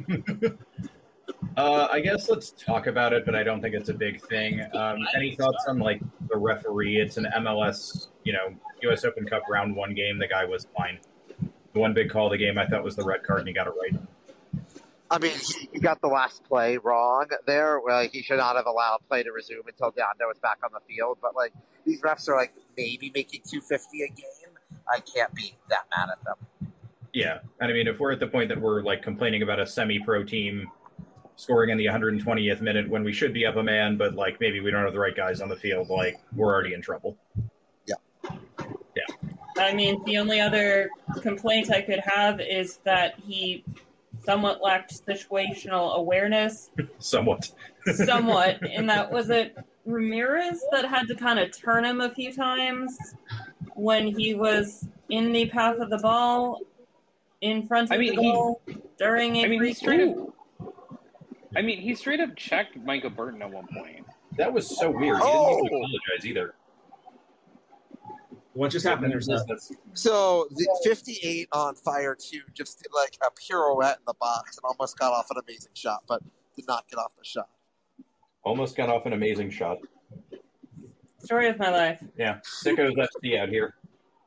I guess let's talk about it, but I don't think it's a big thing. Any thoughts on the referee? It's an MLS, U.S. Open Cup round 1 game. The guy was fine. The one big call of the game I thought was the red card, and he got it right. I mean, he got the last play wrong there. Well, he should not have allowed play to resume until Deonda was back on the field. But these refs are maybe making $250 a game. I can't be that mad at them. Yeah, and I mean, if we're at the point that we're complaining about a semi-pro team scoring in the 120th minute when we should be up a man, but maybe we don't have the right guys on the field, we're already in trouble. Yeah. I mean, the only other complaint I could have is that he somewhat lacked situational awareness. Somewhat. And that was it. Ramirez that had to kind of turn him a few times when he was in the path of the ball in front of the goal during a free kick. He straight up checked Micah Burton at one point. That was so weird. He didn't even apologize either. What just happened there, Seth? So the 58 on Fire 2 just did like a pirouette in the box and almost got off an amazing shot, but did not get off the shot. Almost got off an amazing shot. Story of my life. Yeah, sickos FC out here.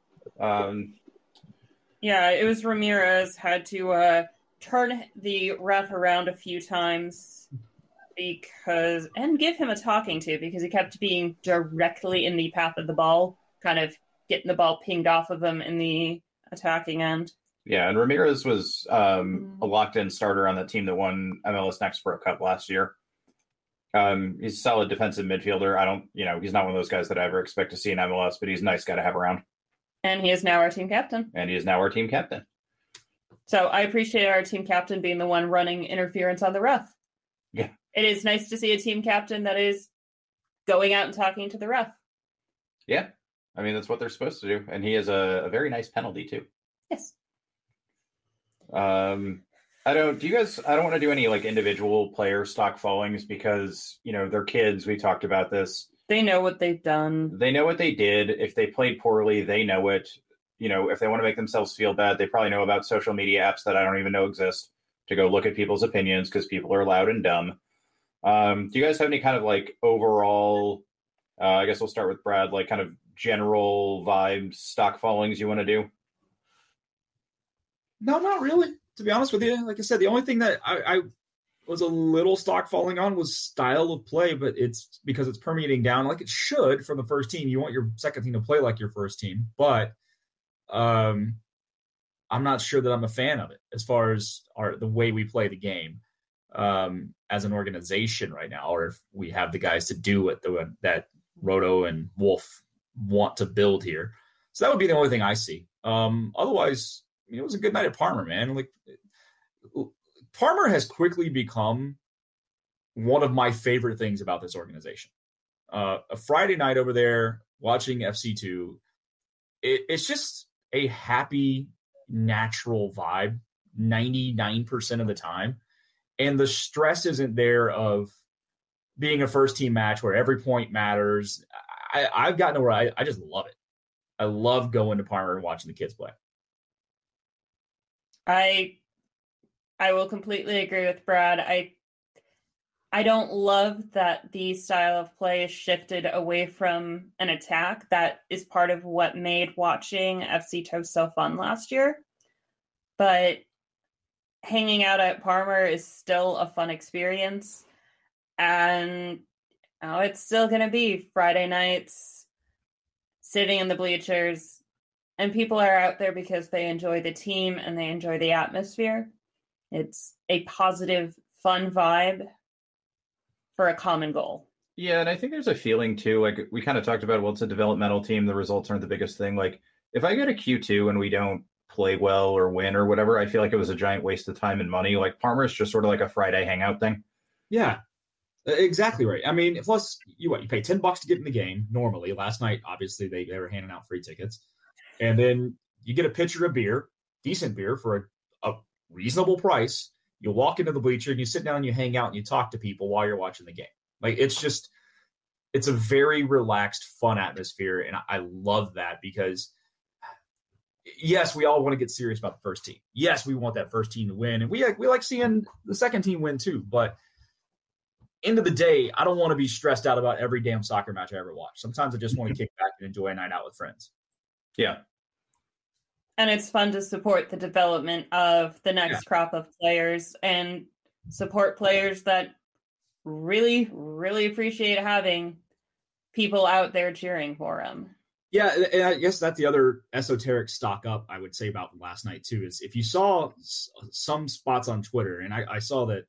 Yeah, it was Ramirez had to turn the ref around a few times and give him a talking to because he kept being directly in the path of the ball, kind of getting the ball pinged off of him in the attacking end. Yeah, and Ramirez was a locked-in starter on the team that won MLS Next Pro Cup last year. He's a solid defensive midfielder. He's not one of those guys that I ever expect to see in MLS, but he's a nice guy to have around. And he is now our team captain. So I appreciate our team captain being the one running interference on the ref. Yeah. It is nice to see a team captain that is going out and talking to the ref. Yeah. I mean, that's what they're supposed to do. And he has a very nice penalty, too. Yes. I don't want to do any like individual player stock fallings because, they're kids. We talked about this. They know what they've done. They know what they did. If they played poorly, they know it. If they want to make themselves feel bad, they probably know about social media apps that I don't even know exist to go look at people's opinions because people are loud and dumb. Do you guys have any kind of like overall, I guess we'll start with Brad, like kind of general vibe stock fallings you want to do? No, not really. To be honest with you, like I said, the only thing that I was a little stock falling on was style of play, but it's because it's permeating down like it should from the first team. You want your second team to play like your first team, but I'm not sure that I'm a fan of it as far as the way we play the game as an organization right now, or if we have the guys to do what that Roto and Wolf want to build here. So that would be the only thing I see. Otherwise, it was a good night at Parmer, man. Like Parmer has quickly become one of my favorite things about this organization. A Friday night over there watching FC2, it's just a happy, natural vibe 99% of the time. And the stress isn't there of being a first-team match where every point matters. I've gotten to where I just love it. I love going to Parmer and watching the kids play. I will completely agree with Brad. I don't love that the style of play is shifted away from an attack. That is part of what made watching FC Toast so fun last year. But hanging out at Parmer is still a fun experience. And it's still going to be Friday nights, sitting in the bleachers, and people are out there because they enjoy the team and they enjoy the atmosphere. It's a positive, fun vibe for a common goal. Yeah, and I think there's a feeling too, like we kind of talked about, well, it's a developmental team. The results aren't the biggest thing. Like if I go to Q2 and we don't play well or win or whatever, I feel like it was a giant waste of time and money. Like Parmer is just sort of like a Friday hangout thing. Yeah, exactly right. I mean, plus you pay $10 to get in the game normally. Last night, obviously, they were handing out free tickets. And then you get a pitcher of beer, decent beer for a reasonable price. You walk into the bleacher and you sit down and you hang out and you talk to people while you're watching the game. Like it's a very relaxed, fun atmosphere. And I love that because yes, we all want to get serious about the first team. Yes, we want that first team to win. And we like seeing the second team win too. But end of the day, I don't want to be stressed out about every damn soccer match I ever watch. Sometimes I just want to kick back and enjoy a night out with friends. Yeah. And it's fun to support the development of the next crop of players and support players that really, really appreciate having people out there cheering for them. Yeah, and I guess that's the other esoteric stock up I would say about last night too, is if you saw some spots on Twitter, and I saw that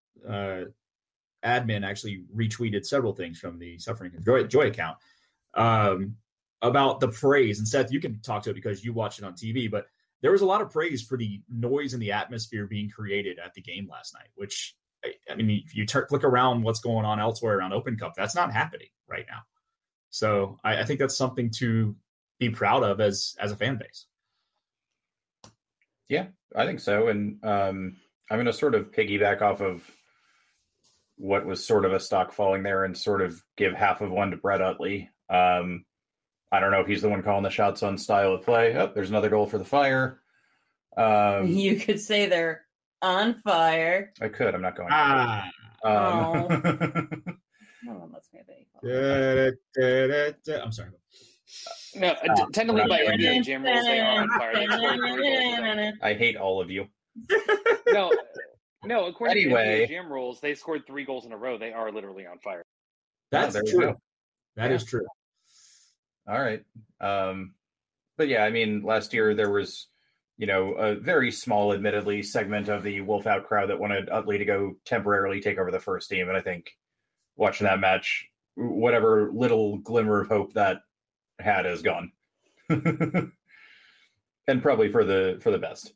admin actually retweeted several things from the Suffering Joy account about the praise. And Seth, you can talk to it because you watched it on TV, but there was a lot of praise for the noise and the atmosphere being created at the game last night, which, I mean, if you click around what's going on elsewhere around Open Cup, that's not happening right now. So I think that's something to be proud of as a fan base. Yeah, I think so. And I'm going to sort of piggyback off of what was sort of a stock falling there and sort of give half of one to Brett Utley. I don't know if he's the one calling the shots on style of play. Oh, there's another goal for the Fire. You could say they're on fire. I could. I'm not going. Oh, that's maybe. I'm sorry. No, technically by NBA Jam rules, they are on fire. They scored 3 goals. I hate all of you. No. According Anyway. to NBA Jam rules, they scored 3 goals in a row. They are literally on fire. That's there you true. go. That is true. All right. But yeah, I mean, last year there was, a very small, admittedly, segment of the Wolf Out crowd that wanted Utley to go temporarily take over the first team. And I think watching that match, whatever little glimmer of hope that had is gone. And probably for the best.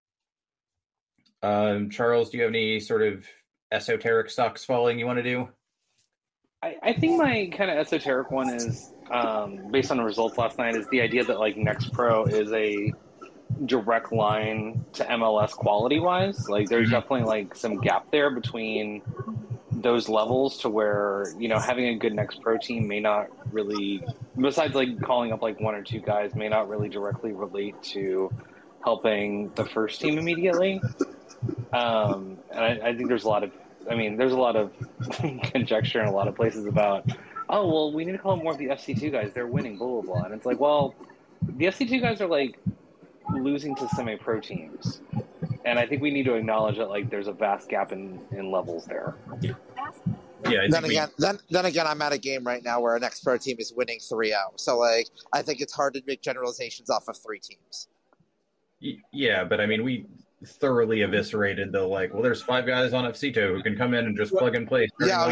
Charles, do you have any sort of esoteric stocks falling you want to do? I think my kind of esoteric one is, based on the results last night, is the idea that like Next Pro is a direct line to MLS quality-wise. Like there's definitely like some gap there between those levels to where, having a good Next Pro team may not really, besides like calling up like 1 or 2 guys, may not really directly relate to helping the first team immediately. And I think there's a lot of conjecture in a lot of places about, oh, well, we need to call more of the FC2 guys. They're winning, blah, blah, blah. And it's like, well, the FC2 guys are like losing to semi-pro teams. And I think we need to acknowledge that like there's a vast gap in levels there. Yeah. Then again, I'm at a game right now where an Next Pro team is winning 3-0. So like, I think it's hard to make generalizations off of 3 teams. Yeah, but I mean, we thoroughly eviscerated the like, well, there's 5 guys on FC2 who can come in and just plug and play. Yeah.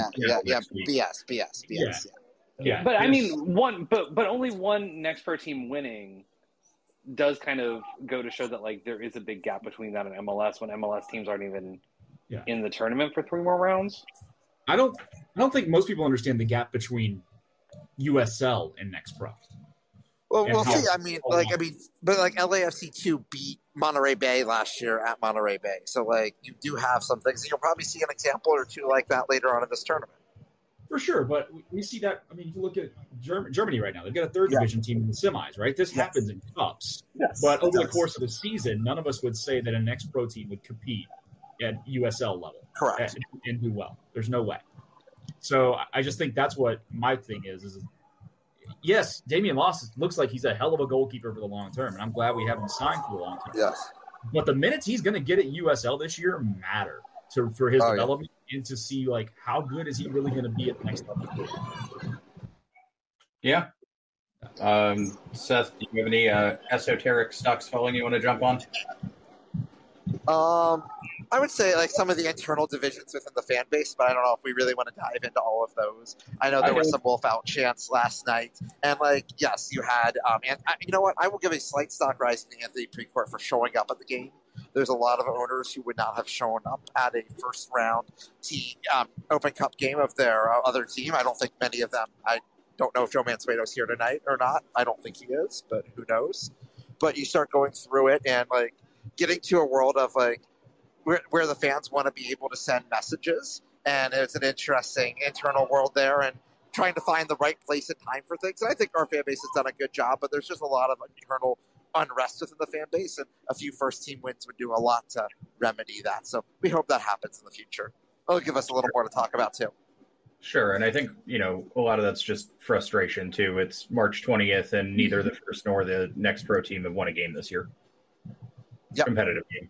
BS. Yeah. But I mean, but only one Next Pro team winning does kind of go to show that like there is a big gap between that and MLS when MLS teams aren't even in the tournament for 3 more rounds. I don't think most people understand the gap between USL and Next Pro. Well, we'll see. But LAFC2 beat Monterey Bay last year at Monterey Bay. So, like, you do have some things. And you'll probably see an example or 2 like that later on in this tournament. For sure, but we see that. I mean, if you look at Germany right now, they've got a 3rd division team in the semis, right? This happens in cups. Yes, but over the course of the season, none of us would say that an ex-pro team would compete at USL level. Correct. And do well. There's no way. So I just think that's what my thing is yes, Damian Moss looks like he's a hell of a goalkeeper for the long term, and I'm glad we have him signed for the long term. Yes. But the minutes he's going to get at USL this year matter for his development and to see, like, how good is he really going to be at the next level. Yeah. Seth, do you have any esoteric stocks falling you want to jump on? I would say like some of the internal divisions within the fan base, but I don't know if we really want to dive into all of those. I know there were some Wolf Out chants last night, and like, yes, you had, and you know what? I will give a slight stock rise to Anthony Precourt for showing up at the game. There's a lot of owners who would not have shown up at a first round team, Open Cup game of their other team. I don't think many of them. I don't know if Joe Mansueto's here tonight or not. I don't think he is, but who knows? But you start going through it and like getting to a world of like where the fans want to be able to send messages, and it's an interesting internal world there, and trying to find the right place and time for things. And I think our fan base has done a good job, but there's just a lot of internal unrest within the fan base, and a few first-team wins would do a lot to remedy that. So we hope that happens in the future. It'll give us a little more to talk about, too. Sure, and I think, a lot of that's just frustration, too. It's March 20th, and neither the first nor the Next Pro team have won a game this year. Yep. Competitive game.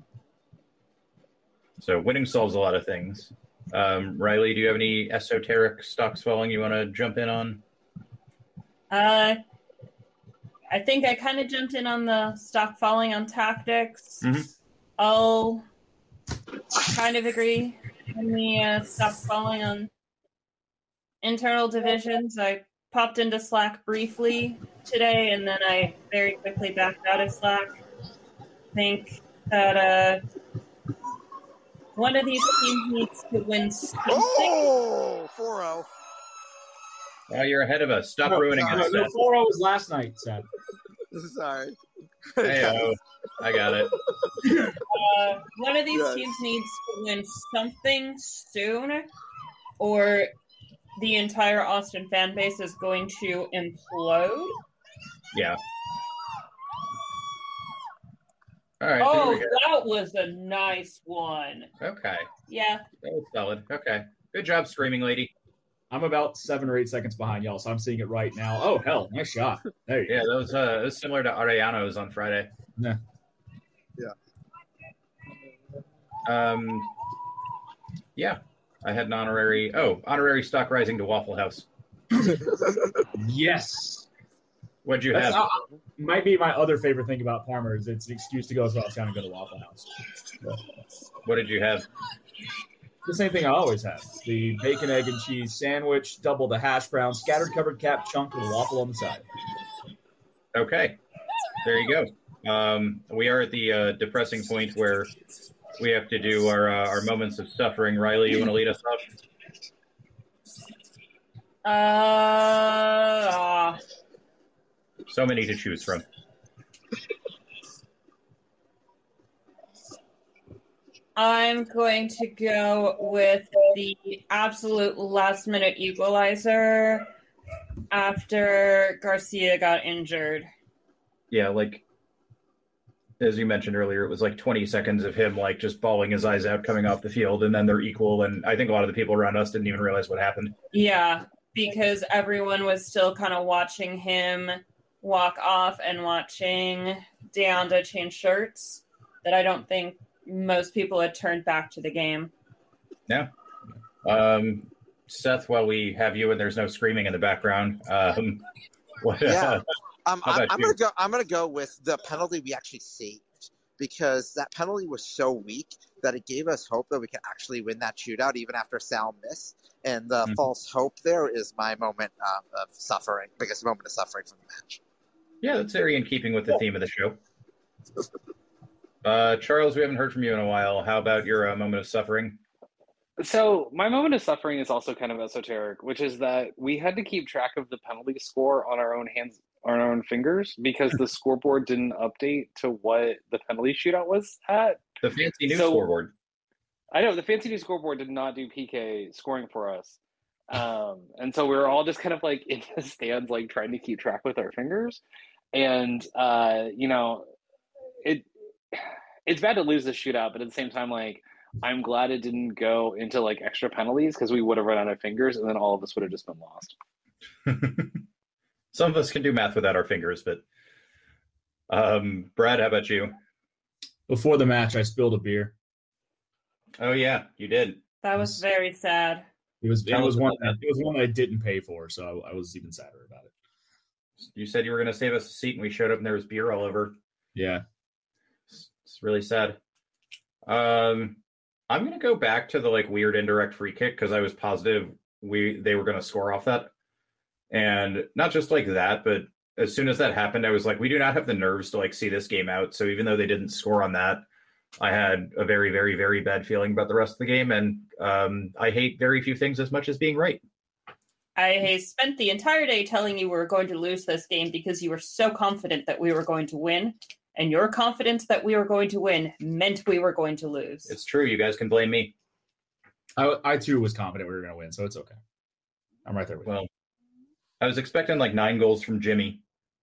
So winning solves a lot of things. Riley, do you have any esoteric stocks falling you want to jump in on? I think I kind of jumped in on the stock falling on tactics. Mm-hmm. I'll kind of agree on the stock falling on internal divisions. I popped into Slack briefly today, and then I very quickly backed out of Slack. I think that one of these teams needs to win something. Oh, 4-0. Oh, you're ahead of us. Stop ruining it. No, 4-0 was last night, Seth. Sorry. Hey, I got it. One of these teams needs to win something soon, or the entire Austin fan base is going to implode. Yeah. All right. Oh, there we go. that was a nice one. Okay. Yeah. That was solid. Okay. Good job, streaming lady. I'm about 7 or 8 seconds behind y'all, so I'm seeing it right now. Oh, hell, nice shot. There you Yeah, go. that was similar to Arellano's on Friday. Yeah. Yeah. I had an honorary stock rising to Waffle House. Yes. What'd you That's have? might be my other favorite thing about Parmer is it's an excuse to go across town and go to Waffle House. What did you have? The same thing I always have. The bacon, egg, and cheese sandwich, double the hash brown, scattered covered cap chunk with a waffle on the side. Okay. There you go. We are at the depressing point where we have to do our moments of suffering. Riley, you want to lead us up? So many to choose from. I'm going to go with the absolute last-minute equalizer after Garcia got injured. Yeah, like, as you mentioned earlier, it was like 20 seconds of him, like, just bawling his eyes out coming off the field, and then they're equal, and I think a lot of the people around us didn't even realize what happened. Yeah, because everyone was still kind of watching him walk off and watching Deonda change shirts, that I don't think most people had turned back to the game. Yeah. Seth, while we have you and there's no screaming in the background, what, Yeah. I'm you? gonna go with the penalty we actually saved, because that penalty was so weak that it gave us hope that we could actually win that shootout even after Sal missed. And the false hope there is my moment of suffering, biggest moment of suffering from the match. Yeah, that's very in keeping with the theme of the show. Charles, we haven't heard from you in a while. How about your moment of suffering? So my moment of suffering is also kind of esoteric, which is that we had to keep track of the penalty score on our own hands, on our own fingers, because the scoreboard didn't update to what the penalty shootout was at. The fancy new scoreboard. I know, the fancy new scoreboard did not do PK scoring for us. And so we were all just kind of like in the stands, like trying to keep track with our fingers. And, it's bad to lose the shootout, but at the same time, like, I'm glad it didn't go into like extra penalties, because we would have run out of fingers and then all of us would have just been lost. Some of us can do math without our fingers, but Brad, how about you? Before the match, I spilled a beer. Oh yeah, you did. That was very sad. It was one that I didn't pay for, so I was even sadder about it. You said you were going to save us a seat, and we showed up, and there was beer all over. Yeah, it's really sad. I'm going to go back to the like weird indirect free kick, because I was positive they were going to score off that, and not just like that, but as soon as that happened, I was like, we do not have the nerves to like see this game out. So even though they didn't score on that, I had a very, very, very bad feeling about the rest of the game, and I hate very few things as much as being right. I spent the entire day telling you we were going to lose this game because you were so confident that we were going to win, and your confidence that we were going to win meant we were going to lose. It's true. You guys can blame me. I too was confident we were going to win, so it's okay. I'm right there with you. Well, I was expecting like 9 goals from Jimmy,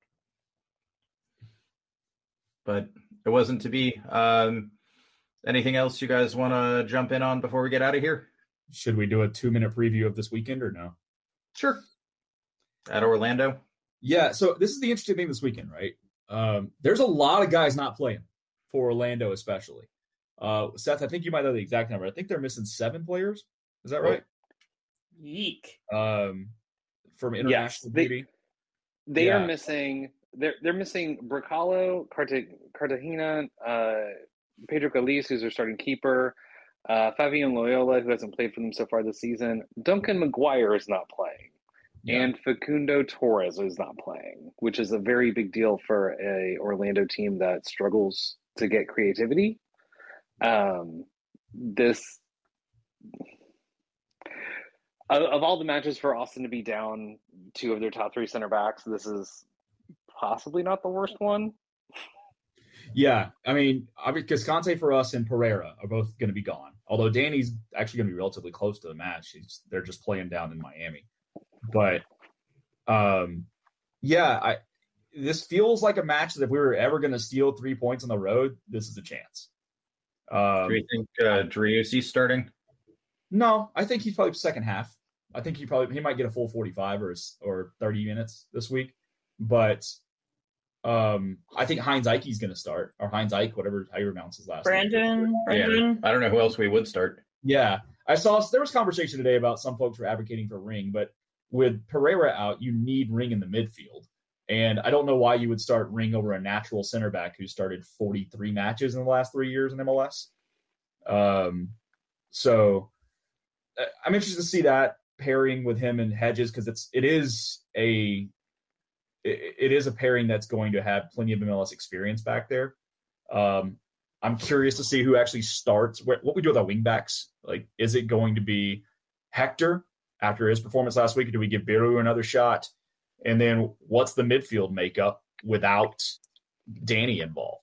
but it wasn't to be. Anything else you guys want to jump in on before we get out of here? Should we do a 2-minute preview of this weekend or no? Sure. At Orlando? Yeah, so this is the interesting thing this weekend, right? There's a lot of guys not playing for Orlando, especially. Seth, I think you might know the exact number. I think they're missing 7 players. Is that right? Yeek. From international duty. They are missing. They're missing Bracalo, Cartagena, Pedro Galiz, who's their starting keeper, Fabian Loyola, who hasn't played for them so far this season. Duncan McGuire is not playing. Yeah. And Facundo Torres is not playing, which is a very big deal for a Orlando team that struggles to get creativity. This of all the matches for Austin to be down 2 of their top 3 center backs, this is possibly not the worst one. Yeah, I mean, Cascante for us and Pereira are both going to be gone. Although Danny's actually going to be relatively close to the match. They're just playing down in Miami. But, yeah, this feels like a match that if we were ever going to steal 3 points on the road, this is a chance. Do you think Driussi's starting? No, I think he's probably second half. I think he might get a full 45 or 30 minutes this week. But I think Heinz Ike's going to start, or Heinz Ike, how you pronounce his last name. Brandon. I don't know who else we would start. Yeah. I saw there was conversation today about some folks were advocating for Ring, but with Pereira out, you need Ring in the midfield. And I don't know why you would start Ring over a natural center back who started 43 matches in the last 3 years in MLS. So I'm interested to see that pairing with him and Hedges, because it is a pairing that's going to have plenty of MLS experience back there. I'm curious to see who actually starts. What we do with our wingbacks. Like, is it going to be Hector after his performance last week, or do we give Biru another shot? And then what's the midfield makeup without Danny involved?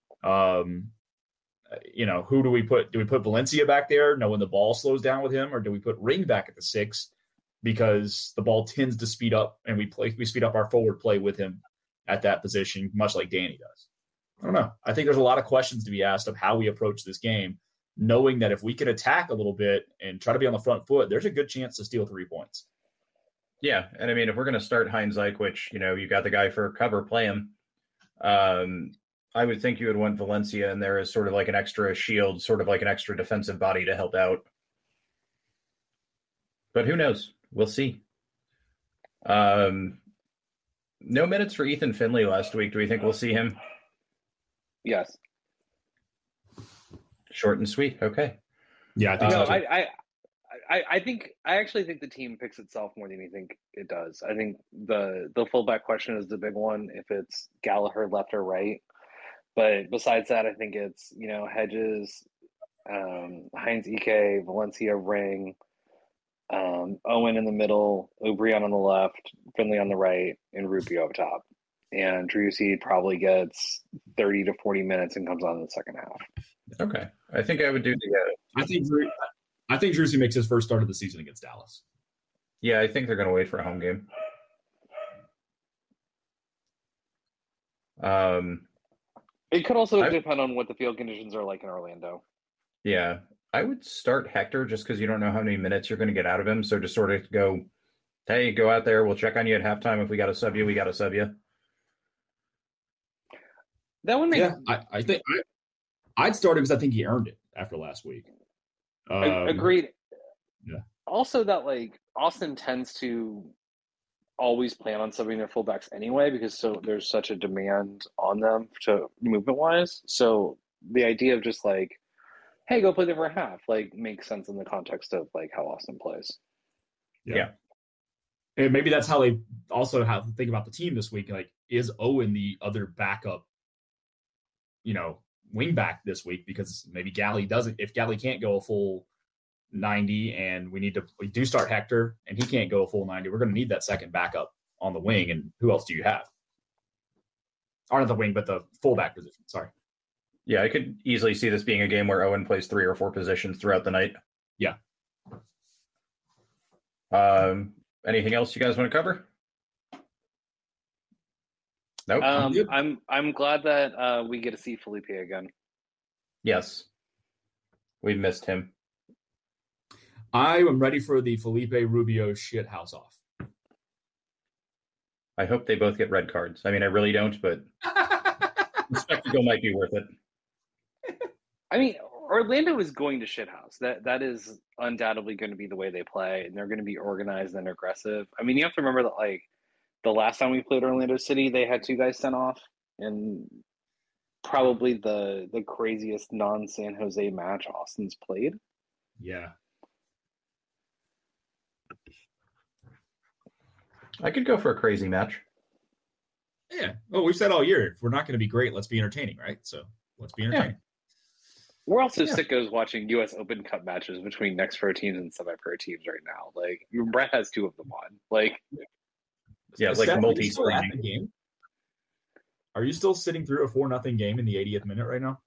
Who do we put? Do we put Valencia back there, knowing the ball slows down with him, or do we put Ring back at the 6 because the ball tends to speed up and we speed up our forward play with him at that position, much like Danny does? I don't know. I think there's a lot of questions to be asked of how we approach this game, knowing that if we can attack a little bit and try to be on the front foot, there's a good chance to steal 3 points. Yeah, and I mean, if we're going to start Heinz Ike, which, you got the guy for cover, play him, I would think you would want Valencia in there as sort of like an extra shield, sort of like an extra defensive body to help out. But who knows? We'll see. No minutes for Ethan Finley last week. Do we think we'll see him? Yes. Short and sweet. Okay. Yeah, I think so. I actually think the team picks itself more than you think it does. I think the fullback question is the big one, if it's Gallagher left or right. But besides that, I think it's, Hedges, Heinz Ike, Valencia, Ring, Owen in the middle, O'Brien on the left, Finley on the right, and Rubio up top. And Driussi probably gets 30 to 40 minutes and comes on in the second half. Okay. I think I would do the I think Driussi makes his first start of the season against Dallas. Yeah, I think they're going to wait for a home game. It could also depend on what the field conditions are like in Orlando. Yeah, I would start Hector just because you don't know how many minutes you're going to get out of him. So just sort of go, hey, go out there. We'll check on you at halftime. If we got to sub you, we got to sub you. That would make. Yeah, I think I'd start him because I think he earned it after last week. Agreed. Yeah. Also, that Austin tends to always plan on subbing their fullbacks anyway, because there's such a demand on them to movement wise. So the idea of just hey, go play them for a half, makes sense in the context of how Austin plays. Yeah. And maybe that's how they also have to think about the team this week. Is Owen the other backup, wing back this week? Because maybe Galley doesn't. If Galley can't go a full 90 and we do start Hector and he can't go a full 90, we're going to need that second backup on the wing. And who else do you have? Or not the wing, but the fullback position. Sorry. Yeah, I could easily see this being a game where Owen plays 3 or 4 positions throughout the night. Yeah. Anything else you guys want to cover? Nope. I'm glad that we get to see Felipe again. Yes. We missed him. I am ready for the Felipe Rubio shit house off. I hope they both get red cards. I mean, I really don't, but the spectacle might be worth it. I mean, Orlando is going to shithouse. That is undoubtedly going to be the way they play, and they're going to be organized and aggressive. I mean, you have to remember that the last time we played Orlando City, they had 2 guys sent off, and probably the craziest non-San Jose match Austin's played. Yeah. I could go for a crazy match. Yeah. Well, we've said all year, if we're not going to be great, let's be entertaining, right? So let's be entertaining. Yeah. We're also sickos watching U.S. Open Cup matches between next pro teams and semi-pro teams right now. Brett has 2 of them on. Yeah, multi-screening. Are you still sitting through a 4-0 game in the 80th minute right now?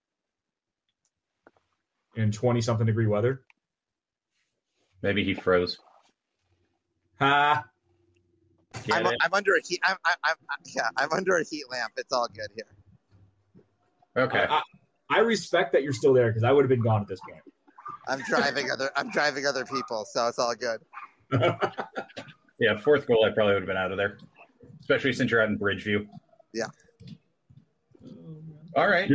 In 20-something degree weather? Maybe he froze. Ha! I'm under a heat. I'm under a heat lamp. It's all good here. Okay. I respect that you're still there because I would have been gone at this point. I'm driving other people, so it's all good. Yeah, fourth goal, I probably would have been out of there, especially since you're out in Bridgeview. Yeah. All right.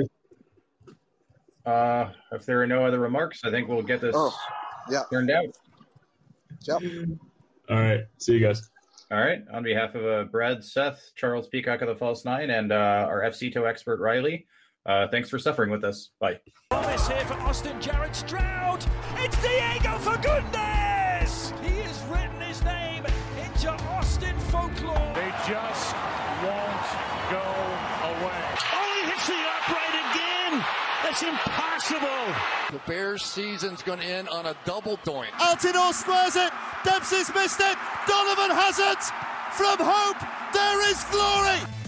If there are no other remarks, I think we'll get this turned out. Yep. All right. See you guys. All right. On behalf of Brad, Seth, Charles Peacock of the False Nine, and our FCTO expert, Riley, thanks for suffering with us. Bye. Promise here for Austin Jarrett Stroud. It's Diego for goodness! He has written his name into Austin folklore. They just won't go away. Oh, he hits the upright again! That's impossible! The Bears' season's going to end on a double doink. Altidore squares it. Dempsey's missed it. Donovan has it. From hope, there is glory.